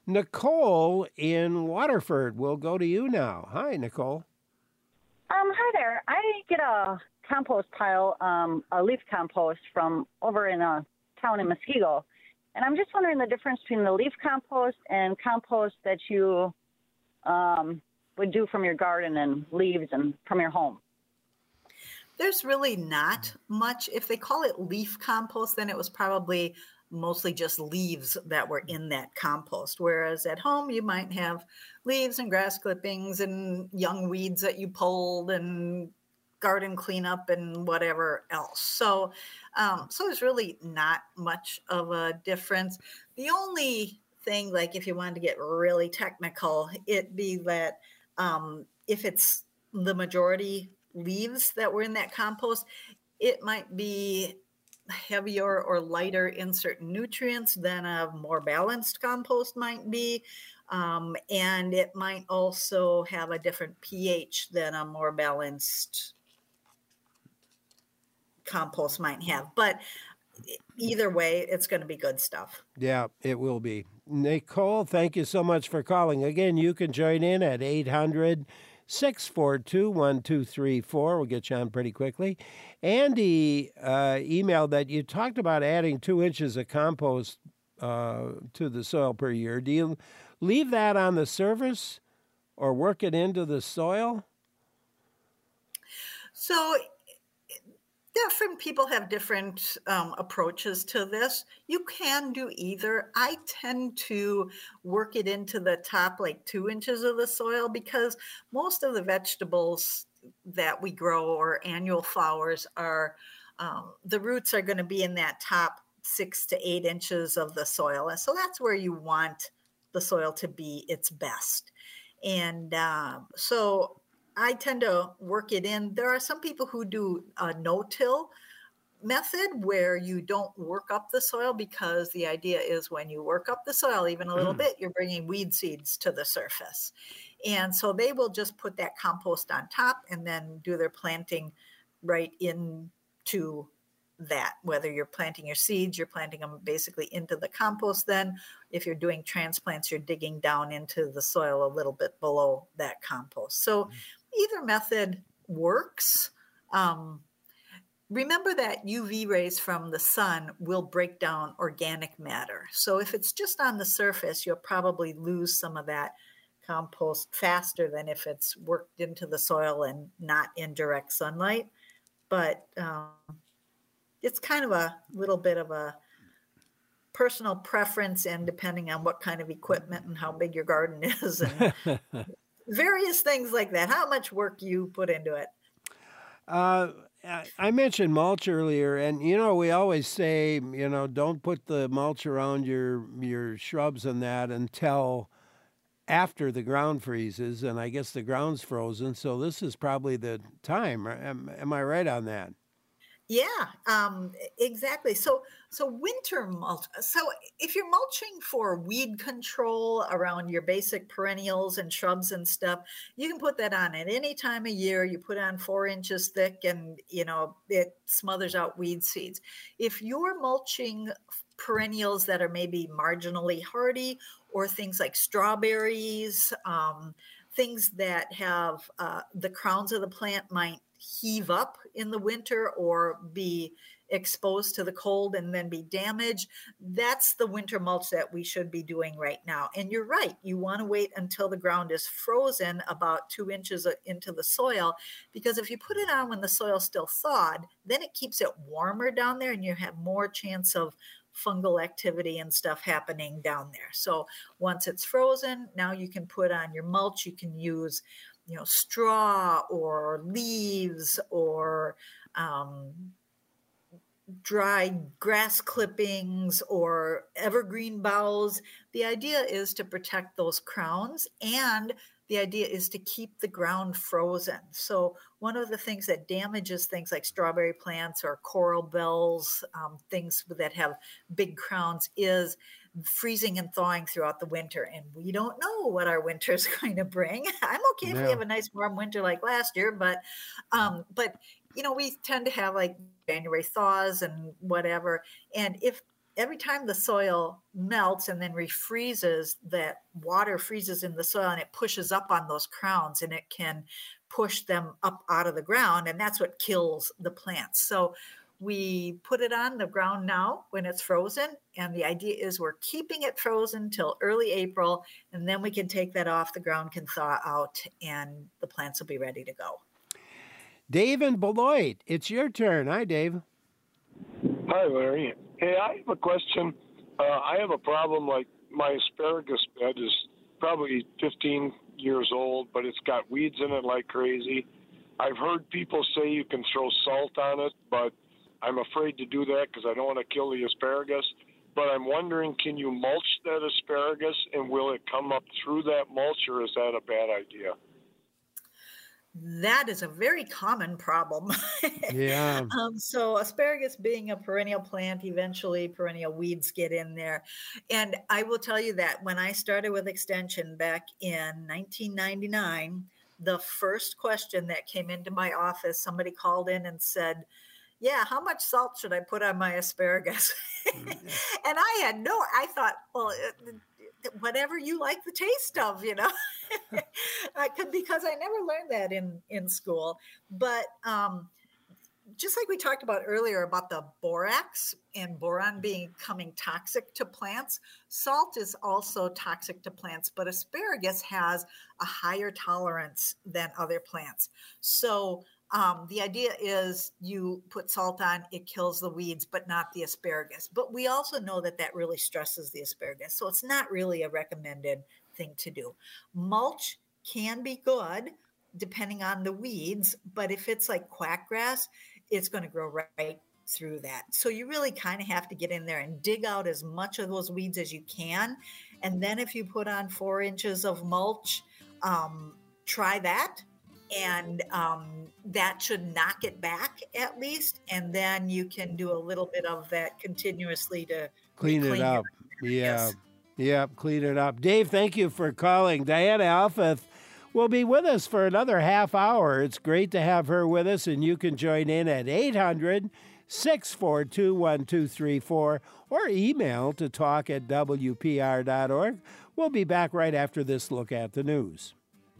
Nicole in Waterford, we'll go to you now. Hi, Nicole. Um, hi there. I get a compost pile, um, a leaf compost from over in a town in Muskego. And I'm just wondering the difference between the leaf compost and compost that you um, would do from your garden and leaves and from your home. There's really not much. If they call it leaf compost, then it was probably mostly just leaves that were in that compost. Whereas at home, you might have leaves and grass clippings and young weeds that you pulled and garden cleanup and whatever else. So, um, so there's really not much of a difference. The only thing, like if you wanted to get really technical, it'd be that um, if it's the majority leaves that were in that compost, it might be heavier or lighter in certain nutrients than a more balanced compost might be. Um, and it might also have a different pH than a more balanced compost might have. But either way, it's going to be good stuff. Yeah, it will be. Nicole, thank you so much for calling. Again, you can join in at eight hundred, six four two, one two three four. We'll get you on pretty quickly. Andy uh, emailed that you talked about adding two inches of compost uh, to the soil per year. Do you leave that on the surface or work it into the soil? So different people have different um, approaches to this. You can do either. I tend to work it into the top like two inches of the soil, because most of the vegetables that we grow or annual flowers are, um, the roots are going to be in that top six to eight inches of the soil. And so that's where you want the soil to be its best. And uh, so I tend to work it in. There are some people who do a no-till method where you don't work up the soil, because the idea is when you work up the soil even a little bit, you're bringing weed seeds to the surface. And so they will just put that compost on top and then do their planting right into that, whether you're planting your seeds, you're planting them basically into the compost. Then if you're doing transplants, you're digging down into the soil a little bit below that compost. So either method works. Um, remember that U V rays from the sun will break down organic matter. So if it's just on the surface, you'll probably lose some of that compost faster than if it's worked into the soil and not in direct sunlight. But um, it's kind of a little bit of a personal preference, and depending on what kind of equipment and how big your garden is and various things like that, how much work you put into it. Uh, I mentioned mulch earlier, and, you know, we always say, you know, don't put the mulch around your your shrubs and that until after the ground freezes, and I guess the ground's frozen, so this is probably the time. Am, am I right on that? Yeah, um, exactly. So, so winter mulch. So, if you're mulching for weed control around your basic perennials and shrubs and stuff, you can put that on at any time of year. You put on four inches thick, and you know it smothers out weed seeds. If you're mulching perennials that are maybe marginally hardy, or things like strawberries, um, things that have uh, the crowns of the plant might heave up in the winter or be exposed to the cold and then be damaged. That's the winter mulch that we should be doing right now. And you're right, you want to wait until the ground is frozen about two inches into the soil, because if you put it on when the soil's still thawed, then it keeps it warmer down there and you have more chance of fungal activity and stuff happening down there. So once it's frozen, now you can put on your mulch. You can use, you know, straw or leaves or um, dried grass clippings or evergreen boughs. The idea is to protect those crowns, and the idea is to keep the ground frozen. So one of the things that damages things like strawberry plants or coral bells, um, things that have big crowns, is freezing and thawing throughout the winter. And we don't know what our winter is going to bring. I'm okay if Yeah. we have a nice warm winter like last year, but, um, but you know, we tend to have like January thaws and whatever. And if every time the soil melts and then refreezes, that water freezes in the soil and it pushes up on those crowns and it can push them up out of the ground. And that's what kills the plants. So we put it on the ground now when it's frozen. And the idea is we're keeping it frozen till early April. And then we can take that off. The ground can thaw out and the plants will be ready to go. Dave and Beloit, it's your turn. Hi, Dave. Hi, Larry. Hey, I have a question. Uh, I have a problem, like my asparagus bed is probably fifteen years old, but it's got weeds in it like crazy. I've heard people say you can throw salt on it, but I'm afraid to do that because I don't want to kill the asparagus. But I'm wondering, can you mulch that asparagus, and will it come up through that mulch, or is that a bad idea? That is a very common problem. Yeah. um, so asparagus being a perennial plant, eventually perennial weeds get in there. And I will tell you that when I started with Extension back in nineteen ninety-nine, the first question that came into my office, somebody called in and said, yeah, how much salt should I put on my asparagus? And I had no, I thought, well, it, whatever you like the taste of, you know, I could, because I never learned that in, in school. But um, just like we talked about earlier about the borax and boron becoming toxic to plants, salt is also toxic to plants, but asparagus has a higher tolerance than other plants. So Um, the idea is you put salt on, it kills the weeds, but not the asparagus. But we also know that that really stresses the asparagus. So it's not really a recommended thing to do. Mulch can be good depending on the weeds, but if it's like quackgrass, it's going to grow right through that. So you really kind of have to get in there and dig out as much of those weeds as you can. And then if you put on four inches of mulch, um, try that. And um, that should knock it back at least. And then you can do a little bit of that continuously to Clean it reclaim up. your- Yeah. Yes. Yep, clean it up. Dave, thank you for calling. Diana Alfeth will be with us for another half hour. It's great to have her with us, and you can join in at eight hundred, six four two, one two three four, or email to talk at W P R dot org. We'll be back right after this look at the news.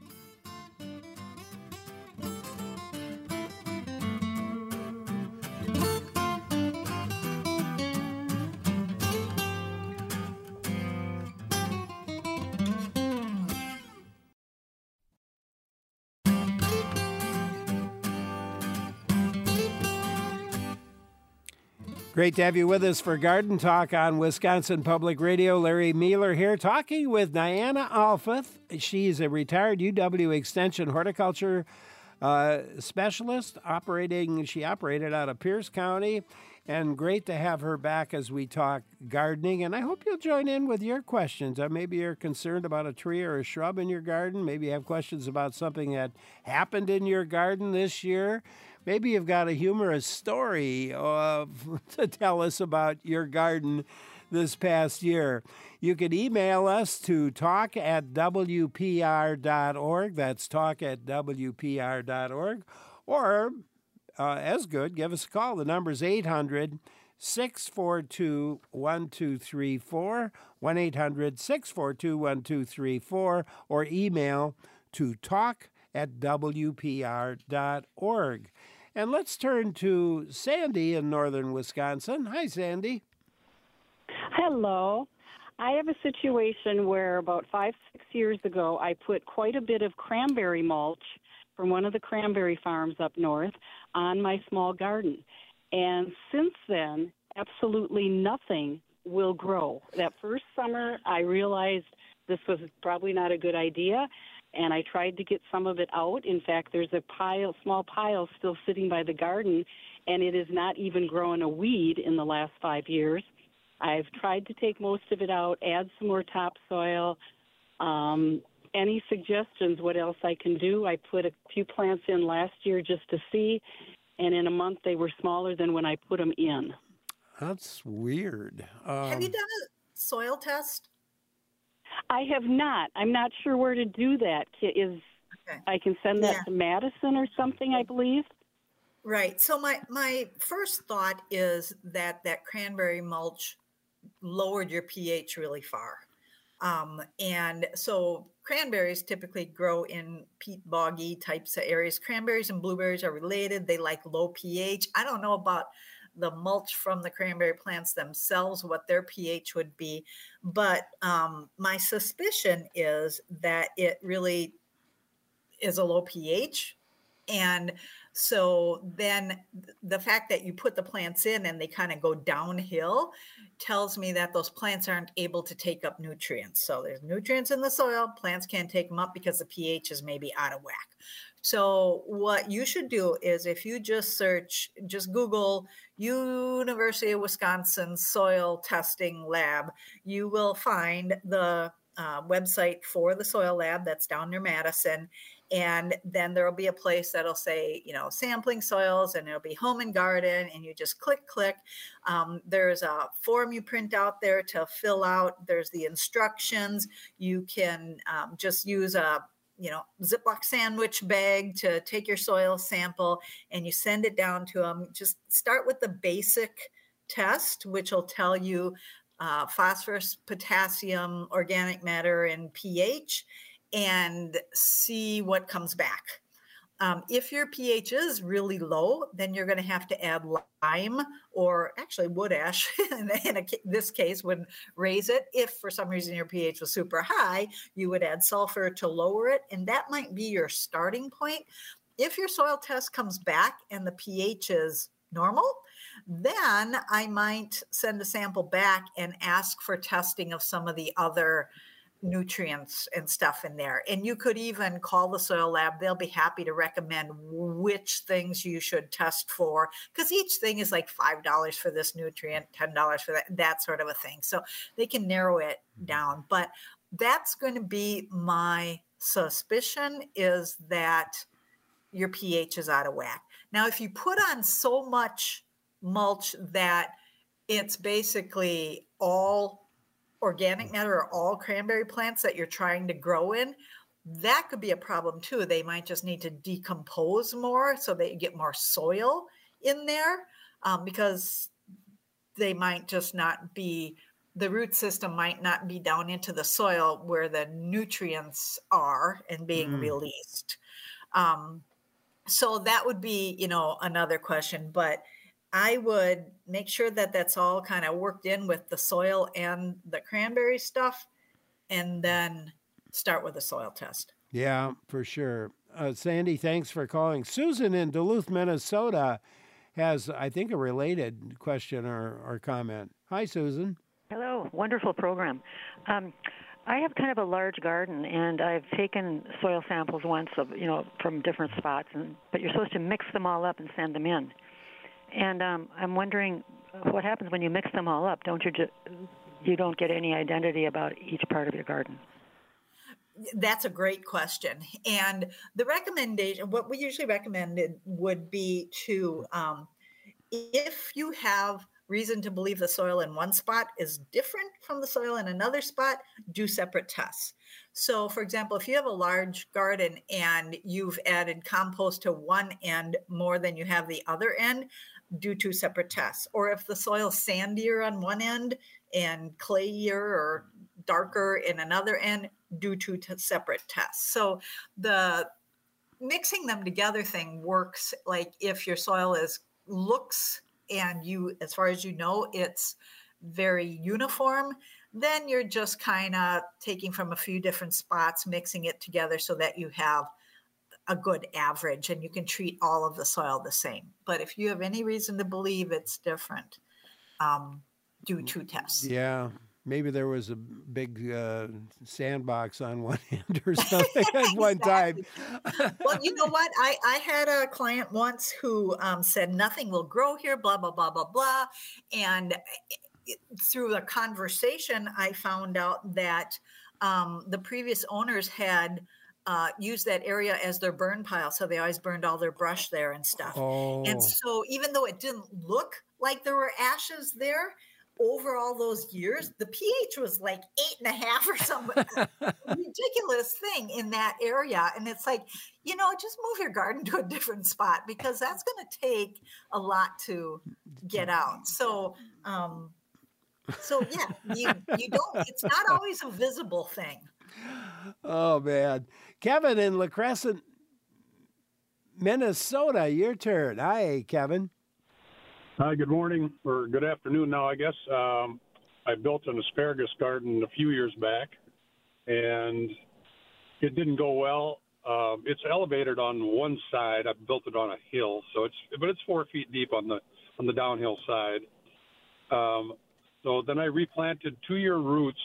Great to have you with us for Garden Talk on Wisconsin Public Radio. Larry Mueller here, talking with Diana Alfuth. She's a retired U W Extension horticulture uh, specialist. Operating, she operated out of Pierce County, and great to have her back as we talk gardening. And I hope you'll join in with your questions. Uh, maybe you're concerned about a tree or a shrub in your garden. Maybe you have questions about something that happened in your garden this year. Maybe you've got a humorous story uh, to tell us about your garden this past year. You can email us to talk at W P R dot org. That's talk at W P R dot org. Or, uh, as good, give us a call. The number's eight hundred, six four two, one two three four, one eight hundred, six four two, one two three four, or email to talk at W P R dot org. And let's turn to Sandy in northern Wisconsin. Hi, Sandy. Hello. I have a situation where about five, six years ago, I put quite a bit of cranberry mulch from one of the cranberry farms up north on my small garden. And since then, absolutely nothing will grow. That first summer, I realized this was probably not a good idea, and I tried to get some of it out. In fact, there's a pile, small pile still sitting by the garden, and it is not even growing a weed in the last five years. I've tried to take most of it out, add some more topsoil. Um, any suggestions what else I can do? I put a few plants in last year just to see, and in a month they were smaller than when I put them in. That's weird. Um, Have you done a soil test? I have not. I'm not sure where to do that. Is okay. I can send that yeah. to Madison or something, I believe. Right. So my, my first thought is that that cranberry mulch lowered your pH really far. Um, and so cranberries typically grow in peat boggy types of areas. Cranberries and blueberries are related. They like low pH. I don't know about the mulch from the cranberry plants themselves, what their pH would be. But um, my suspicion is that it really is a low pH. And so then the fact that you put the plants in and they kind of go downhill tells me that those plants aren't able to take up nutrients. So there's nutrients in the soil, plants can't take them up because the pH is maybe out of whack. So what you should do is if you just search, just Google University of Wisconsin Soil Testing Lab, you will find the uh, website for the soil lab that's down near Madison. And then there'll be a place that'll say, you know, sampling soils, and it'll be home and garden, and you just click, click. Um, there's a form you print out there to fill out. There's the instructions. You can um, just use a you know, Ziploc sandwich bag to take your soil sample, and you send it down to them. Just start with the basic test, which will tell you uh, phosphorus, potassium, organic matter, and pH, and see what comes back. Um, if your pH is really low, then you're going to have to add lime, or actually wood ash in, a, in this case would raise it. If for some reason your pH was super high, you would add sulfur to lower it, and that might be your starting point. If your soil test comes back and the pH is normal, then I might send a sample back and ask for testing of some of the other nutrients and stuff in there. And you could even call the soil lab. They'll be happy to recommend which things you should test for, because each thing is like five dollars for this nutrient, ten dollars for that, that sort of a thing. So they can narrow it down. But that's going to be my suspicion, is that your pH is out of whack. Now, if you put on so much mulch that it's basically all organic matter or all cranberry plants that you're trying to grow in, that could be a problem too. They might just need to decompose more so that you get more soil in there. um, because they might just not be, the root system might not be down into the soil where the nutrients are and being mm. released. Um, so that would be, you know, another question, but I would make sure that that's all kind of worked in with the soil and the cranberry stuff, and then start with a soil test. Yeah, for sure. Uh, Sandy, thanks for calling. Susan in Duluth, Minnesota has, I think, a related question or, or comment. Hi, Susan. Hello. Wonderful program. Um, I have kind of a large garden, and I've taken soil samples once of, you know, from different spots, and but you're supposed to mix them all up and send them in. And um, I'm wondering what happens when you mix them all up. Don't you just, you don't get any identity about each part of your garden? That's a great question. And the recommendation, what we usually recommended would be to, um, if you have reason to believe the soil in one spot is different from the soil in another spot, do separate tests. So, for example, if you have a large garden and you've added compost to one end more than you have the other end, do two separate tests. Or if the soil's sandier on one end and clayier or darker in another end, do two t- separate tests. So the mixing them together thing works like if your soil is looks and you, as far as you know, it's very uniform, then you're just kind of taking from a few different spots, mixing it together so that you have a good average and you can treat all of the soil the same. But if you have any reason to believe it's different, um, do two tests. Yeah. Maybe there was a big uh, sandbox on one end or something at one time. Well, you know what? I, I had a client once who um, said nothing will grow here, blah, blah, blah, blah, blah. And it, through a conversation, I found out that um, the previous owners had uh, used that area as their burn pile. So they always burned all their brush there and stuff. Oh. And so even though it didn't look like there were ashes there, over all those years, the pH was like eight and a half or some ridiculous thing in that area. And it's like, you know, just move your garden to a different spot because that's going to take a lot to get out. So, um, so yeah, you, you don't, it's not always a visible thing. Oh, man. Kevin in La Crescent, Minnesota, your turn. Hi, Kevin. Hi, good morning, or good afternoon now, I guess. Um, I built an asparagus garden a few years back, and it didn't go well. Uh, it's elevated on one side. I built it on a hill, so it's but it's four feet deep on the on the downhill side. Um, so then I replanted two-year roots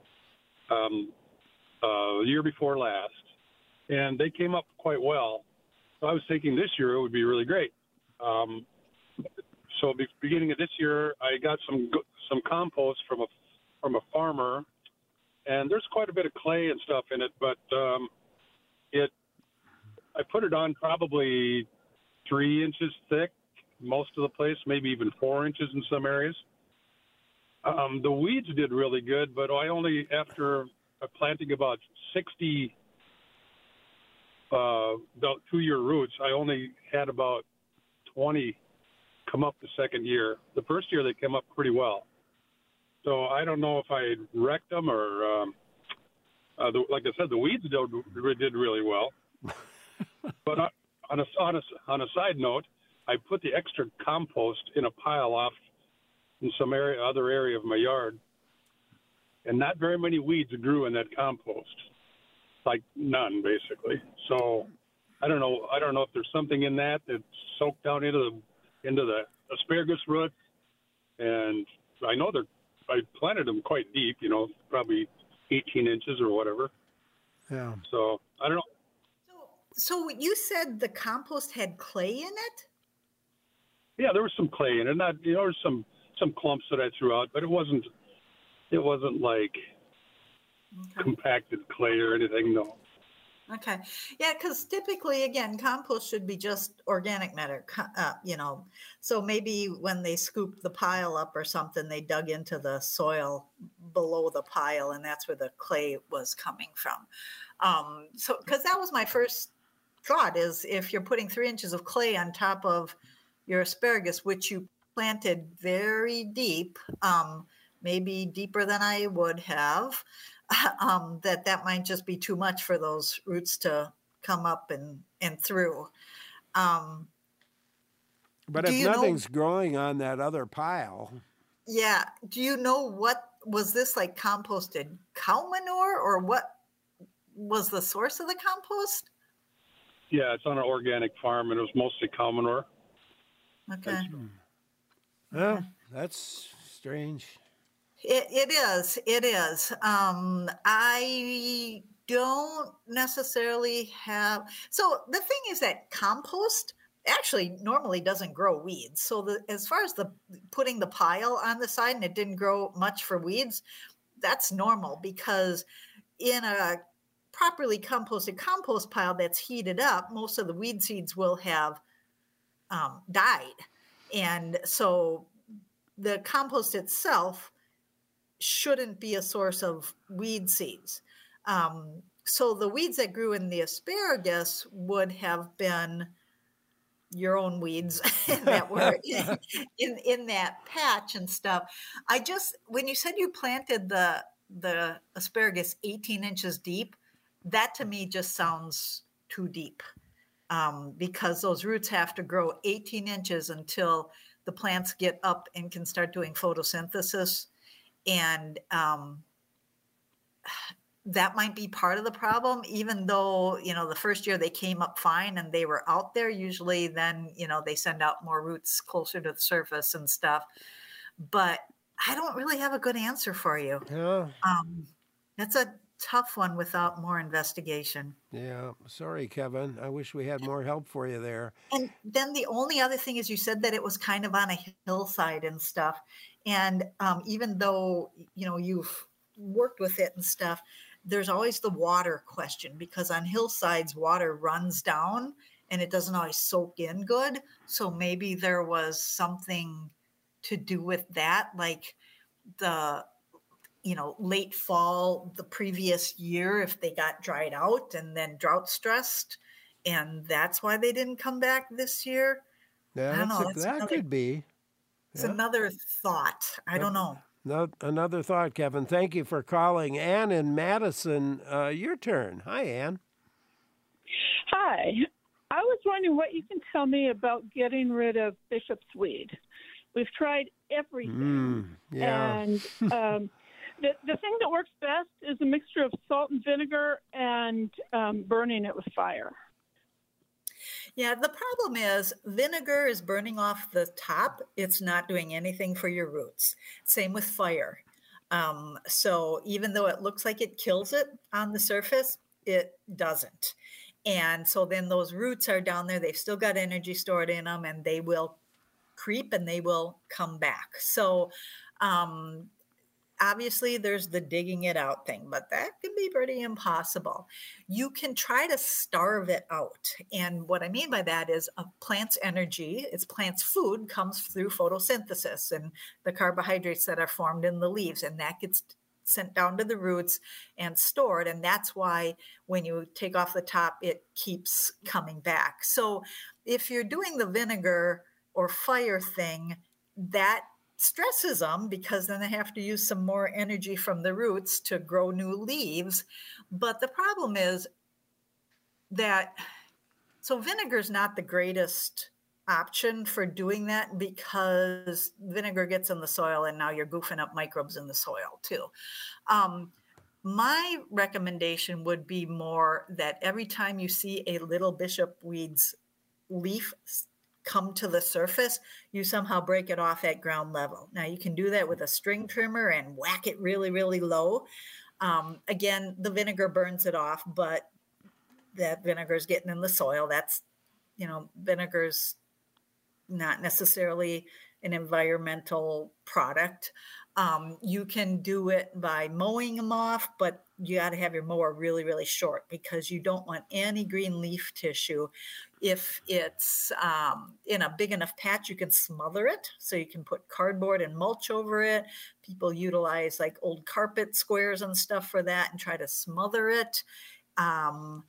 um, uh, the year before last, and they came up quite well. So I was thinking this year it would be really great. Um, So beginning of this year, I got some some compost from a from a farmer, and there's quite a bit of clay and stuff in it. But um, it, I put it on probably three inches thick, most of the place, maybe even four inches in some areas. Um, the weeds did really good, but I only after planting about sixty uh, about two-year roots, I only had about twenty. Come up the second year. The first year they came up pretty well. So I don't know if I wrecked them or, um, uh, the, like I said, the weeds did, did really well. But on a, on, a, on a side note, I put the extra compost in a pile off in some area, other area of my yard, and not very many weeds grew in that compost, like none basically. So I don't know. I don't know if there's something in that that soaked down into the into the asparagus roots, and I know they're, I planted them quite deep, you know, probably eighteen inches or whatever. Yeah. So I don't know. So, so you said the compost had clay in it? Yeah, there was some clay in it. Not, you know, there was some, some clumps that I threw out, but it wasn't, it wasn't like okay. compacted clay or anything, no. Okay. Yeah, because typically, again, compost should be just organic matter, uh, you know. So maybe when they scooped the pile up or something, they dug into the soil below the pile, and that's where the clay was coming from. Um, so, because that was my first thought is if you're putting three inches of clay on top of your asparagus, which you planted very deep, um, maybe deeper than I would have, um, that that might just be too much for those roots to come up and, and through. Um, but if nothing's know, growing on that other pile. Yeah. Do you know what, was this like composted cow manure, or what was the source of the compost? Yeah, it's on an organic farm, and it was mostly cow manure. Okay. Well, that's strange. It, it is. It is. Um, I don't necessarily have. So the thing is that compost actually normally doesn't grow weeds. So the, as far as the putting the pile on the side and it didn't grow much for weeds, that's normal, because in a properly composted compost pile that's heated up, most of the weed seeds will have um, died. And so the compost itself shouldn't be a source of weed seeds. Um, so the weeds that grew in the asparagus would have been your own weeds that were in, in, in that patch and stuff. I just, when you said you planted the, the asparagus eighteen inches deep, that to me just sounds too deep, um, because those roots have to grow eighteen inches until the plants get up and can start doing photosynthesis. And um, that might be part of the problem, even though, you know, the first year they came up fine and they were out there. Usually then, you know, they send out more roots closer to the surface and stuff. But I don't really have a good answer for you. Yeah. Um, that's a tough one without more investigation. Yeah. Sorry, Kevin. I wish we had more help for you there. And then the only other thing is you said that it was kind of on a hillside and stuff. And um, even though, you know, you've worked with it and stuff, there's always the water question, because on hillsides, water runs down and it doesn't always soak in good. So maybe there was something to do with that, like the, you know, late fall, the previous year, if they got dried out and then drought stressed, and that's why they didn't come back this year. Yeah, I don't know. A, that another, could be. It's yeah. another thought. I don't know. No, another thought, Kevin. Thank you for calling. Ann in Madison, uh, your turn. Hi, Ann. Hi. I was wondering what you can tell me about getting rid of bishop's weed. We've tried everything. Mm, yeah. And um, the, the thing that works best is a mixture of salt and vinegar and um, burning it with fire. Yeah, the problem is vinegar is burning off the top. It's not doing anything for your roots. Same with fire. Um, so even though it looks like it kills it on the surface, it doesn't. And so then those roots are down there. They've still got energy stored in them, and they will creep and they will come back. So um, obviously there's the digging it out thing, but that can be pretty impossible. You can try to starve it out. And what I mean by that is a plant's energy, its plant's food comes through photosynthesis and the carbohydrates that are formed in the leaves, and that gets sent down to the roots and stored. And that's why when you take off the top, it keeps coming back. So if you're doing the vinegar or fire thing, that stresses them, because then they have to use some more energy from the roots to grow new leaves. But the problem is that, so vinegar is not the greatest option for doing that, because vinegar gets in the soil and now you're goofing up microbes in the soil too. Um, my recommendation would be more that every time you see a little bishop weed's leaf come to the surface, you somehow break it off at ground level. Now you can do that with a string trimmer and whack it really, really low. Um, again, the vinegar burns it off, but that vinegar is getting in the soil. That's, you know, vinegar's not necessarily an environmental product. Um, you can do it by mowing them off, but you got to have your mower really, really short, because you don't want any green leaf tissue. If it's um, in a big enough patch, you can smother it. So you can put cardboard and mulch over it. People utilize like old carpet squares and stuff for that and try to smother it. Um,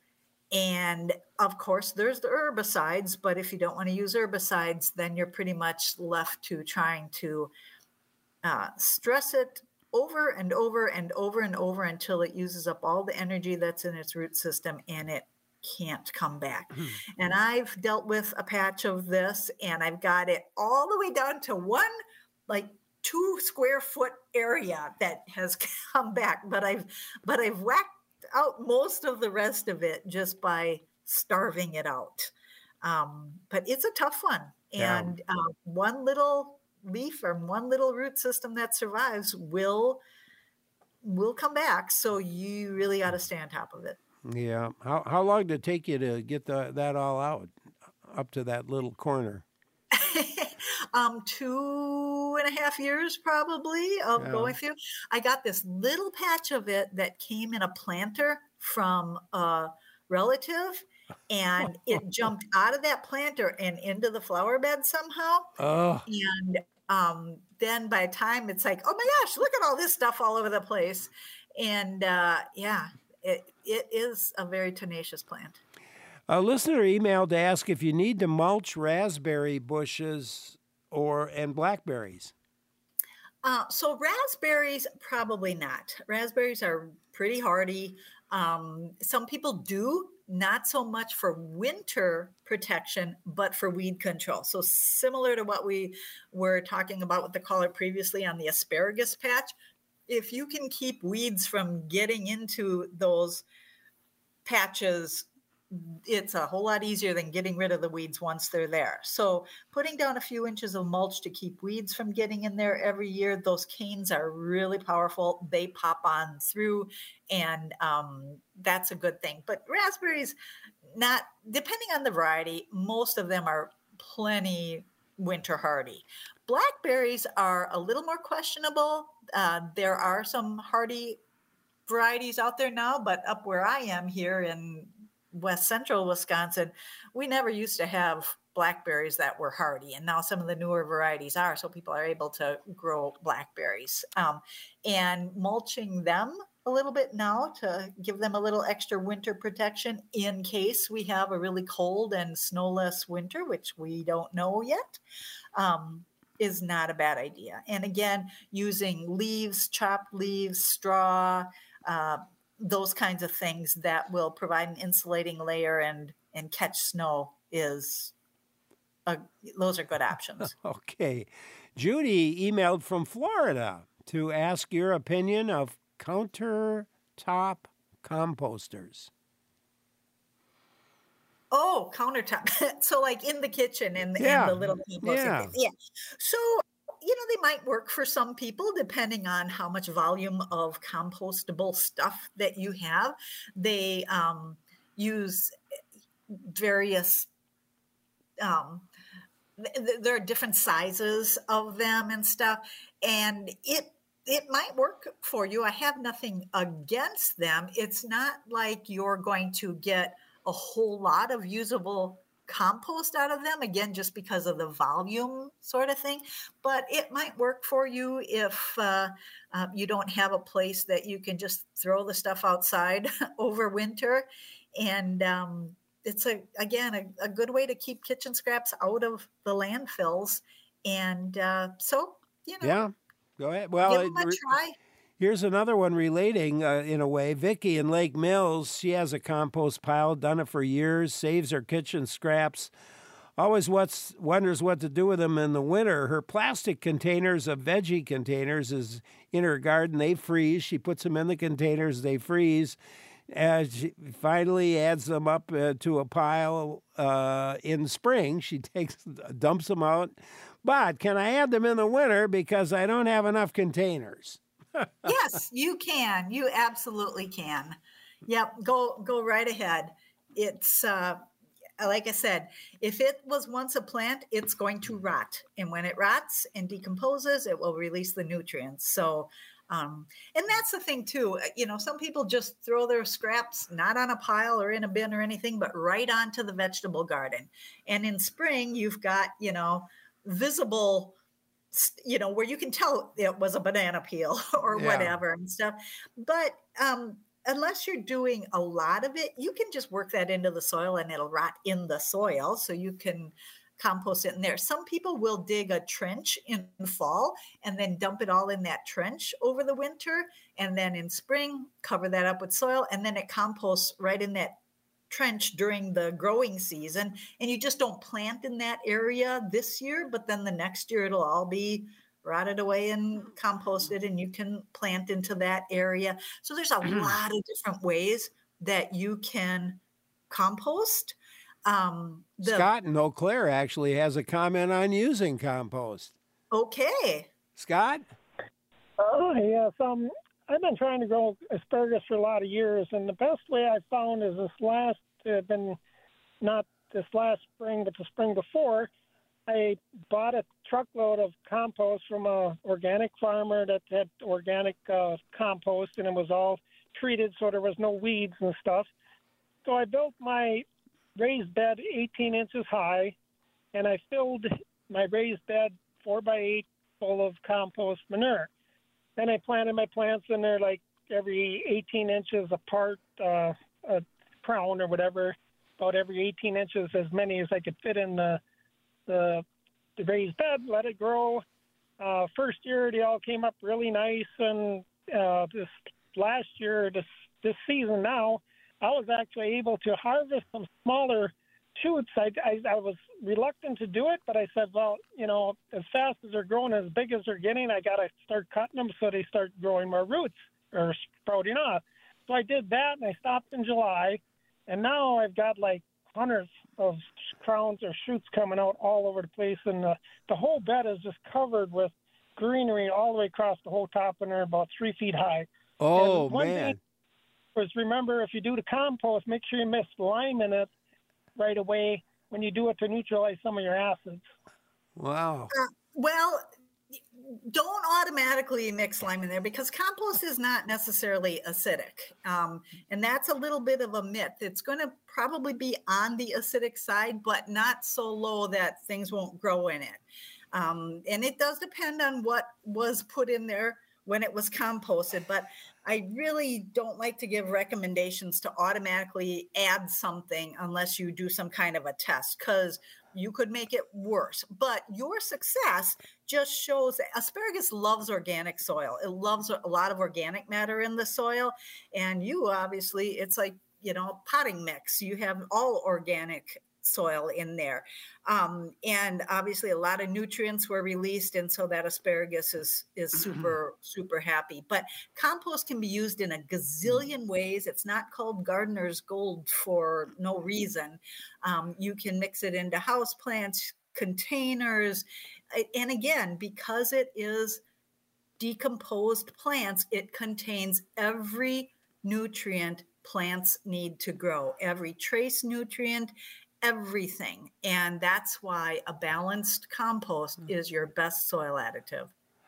And of course, there's the herbicides, but if you don't want to use herbicides, then you're pretty much left to trying to uh, stress it over and over and over and over until it uses up all the energy that's in its root system and it can't come back. Mm-hmm. And I've dealt with a patch of this, and I've got it all the way down to one, like two square foot area that has come back, but I've, but I've whacked out most of the rest of it just by starving it out. Um, but it's a tough one. And yeah. uh, one little leaf or one little root system that survives will will come back. So you really got to stay on top of it. Yeah. How how long did it take you to get the, that all out, up to that little corner? um, two and a half years probably of yeah. going through. I got this little patch of it that came in a planter from a relative, and it jumped out of that planter and into the flower bed somehow. Oh. And um, then by the time it's like, oh my gosh, look at all this stuff all over the place. And uh, yeah, it it is a very tenacious plant. A listener emailed to ask if you need to mulch raspberry bushes or and blackberries. Uh, so raspberries, probably not. Raspberries are pretty hardy. Um, some people do, not so much for winter protection, but for weed control. So similar to what we were talking about with the caller previously on the asparagus patch, if you can keep weeds from getting into those patches, it's a whole lot easier than getting rid of the weeds once they're there. So putting down a few inches of mulch to keep weeds from getting in there every year, those canes are really powerful. They pop on through, and um, that's a good thing. But raspberries, not depending on the variety, most of them are plenty winter hardy. Blackberries are a little more questionable. Uh, there are some hardy varieties out there now, but up where I am here in West Central Wisconsin, we never used to have blackberries that were hardy, and now some of the newer varieties are, so people are able to grow blackberries. Um, and mulching them a little bit now to give them a little extra winter protection in case we have a really cold and snowless winter, which we don't know yet, um, is not a bad idea. And again, using leaves, chopped leaves, straw, uh, those kinds of things that will provide an insulating layer and, and catch snow is, a, those are good options. Okay. Judy emailed from Florida to ask your opinion of countertop composters. Oh, countertop. So like in the kitchen and, yeah. and the little composting yeah. things. Yeah. So, you know, they might work for some people depending on how much volume of compostable stuff that you have. They um, use various, um, th- there are different sizes of them and stuff, and it it might work for you. I have nothing against them. It's not like you're going to get a whole lot of usable compost out of them, again, just because of the volume sort of thing. But it might work for you if uh, uh, you don't have a place that you can just throw the stuff outside over winter. And um, it's, a again, a, a good way to keep kitchen scraps out of the landfills. And uh, so, you know. Yeah, go ahead. Well, give them a try. Here's another one relating uh, in a way. Vicki in Lake Mills, she has a compost pile, done it for years, saves her kitchen scraps, always what's, wonders what to do with them in the winter. Her plastic containers of veggie containers is in her garden. They freeze. She puts them in the containers. They freeze. And she finally adds them up uh, to a pile uh, in spring. She takes dumps them out. But can I add them in the winter because I don't have enough containers? Yes, you can. You absolutely can. Yep. Go, go right ahead. It's, uh, like I said, if it was once a plant, it's going to rot. And when it rots and decomposes, it will release the nutrients. So, um, and that's the thing too, you know, some people just throw their scraps, not on a pile or in a bin or anything, but right onto the vegetable garden. And in spring, you've got, you know, visible, you know, where you can tell it was a banana peel or yeah. whatever and stuff. But um, unless you're doing a lot of it, you can just work that into the soil and it'll rot in the soil. So you can compost it in there. Some people will dig a trench in the fall and then dump it all in that trench over the winter. And then in spring, cover that up with soil. And then it composts right in that trench during the growing season. And you just don't plant in that area this year, but then the next year it'll all be rotted away and composted, and you can plant into that area. So there's a lot of different ways that you can compost. Um, the, Scott in Eau Claire actually has a comment on using compost. Okay. Scott? Oh, yes. Um, I've been trying to grow asparagus for a lot of years, and the best way I found is this last, uh, been not this last spring, but the spring before, I bought a truckload of compost from a organic farmer that had organic uh, compost, and it was all treated so there was no weeds and stuff. So I built my raised bed eighteen inches high, and I filled my raised bed four by eight full of compost manure. Then I planted my plants in there like every eighteen inches apart, uh, a crown or whatever, about every eighteen inches, as many as I could fit in the the, the raised bed, let it grow. Uh, first year, they all came up really nice, and uh, this last year, this this season now, I was actually able to harvest some smaller shoots. I, I, I was reluctant to do it, but I said, well, you know, as fast as they're growing, as big as they're getting, I got to start cutting them so they start growing more roots or sprouting off. So I did that, and I stopped in July, and now I've got like hundreds of crowns or shoots coming out all over the place, and the, the whole bed is just covered with greenery all the way across the whole top, and they're about three feet high. Oh, and one man. thing was, remember, if you do the compost, make sure you mix lime in it right away when you do it to neutralize some of your acids. Wow. Uh, well, don't automatically mix lime in there because compost is not necessarily acidic. Um, and that's a little bit of a myth. It's going to probably be on the acidic side, but not so low that things won't grow in it. Um, and it does depend on what was put in there when it was composted, but I really don't like to give recommendations to automatically add something unless you do some kind of a test, because you could make it worse. But your success just shows that asparagus loves organic soil. It loves a lot of organic matter in the soil. And you obviously, it's like, you know, potting mix. You have all organic soil in there. Um, and obviously a lot of nutrients were released. And so that asparagus is, is super, super happy. But compost can be used in a gazillion ways. It's not called gardener's gold for no reason. Um, you can mix it into house plants, containers. And again, because it is decomposed plants, it contains every nutrient plants need to grow, every trace nutrient, everything. And that's why a balanced compost is your best soil additive.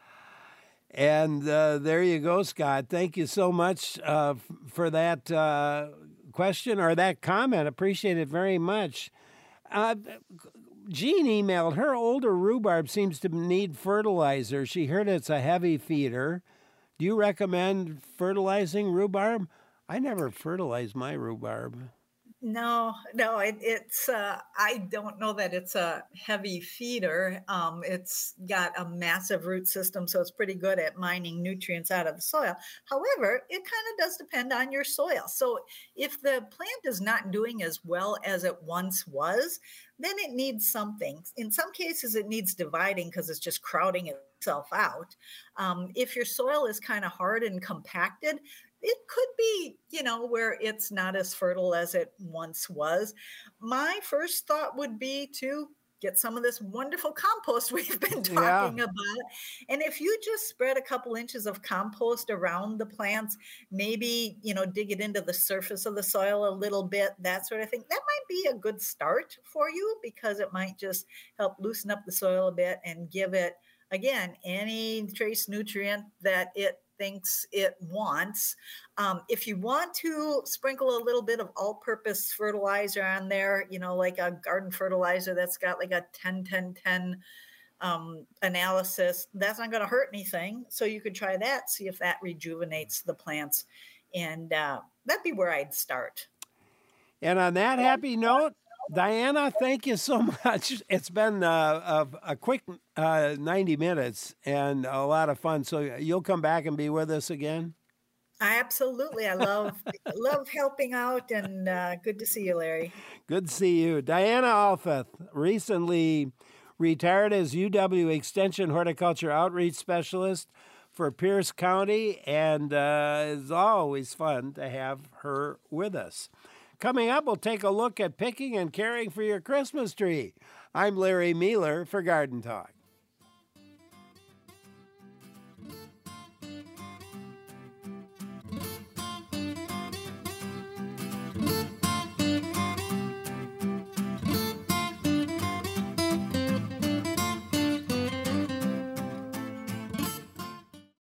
And uh, there you go, Scott. Thank you so much uh, f- for that uh, question or that comment. Appreciate it very much. Uh, Jean emailed, her older rhubarb seems to need fertilizer. She heard it's a heavy feeder. Do you recommend fertilizing rhubarb? I never fertilize my rhubarb. No, no, it, it's, uh, I don't know that it's a heavy feeder. Um, it's got a massive root system, so it's pretty good at mining nutrients out of the soil. However, it kind of does depend on your soil. So if the plant is not doing as well as it once was, then it needs something. In some cases, it needs dividing because it's just crowding itself out. Um, if your soil is kind of hard and compacted, it could be, you know, where it's not as fertile as it once was. My first thought would be to get some of this wonderful compost we've been talking Yeah. about. And if you just spread a couple inches of compost around the plants, maybe, you know, dig it into the surface of the soil a little bit, that sort of thing, that might be a good start for you because it might just help loosen up the soil a bit and give it, again, any trace nutrient that it thinks it wants. Um, if you want to sprinkle a little bit of all-purpose fertilizer on there, you know, like a garden fertilizer that's got like a ten ten ten um, analysis, that's not going to hurt anything. So you could try that, see if that rejuvenates the plants and uh, that'd be where I'd start. And on that happy note, Diana, thank you so much. It's been uh, a, a quick uh, ninety minutes and a lot of fun. So you'll come back and be with us again? I absolutely. I love love helping out, and uh, good to see you, Larry. Good to see you. Diana Alfeth, recently retired as U W Extension Horticulture Outreach Specialist for Pierce County, and uh, it's always fun to have her with us. Coming up, we'll take a look at picking and caring for your Christmas tree. I'm Larry Mealer for Garden Talk.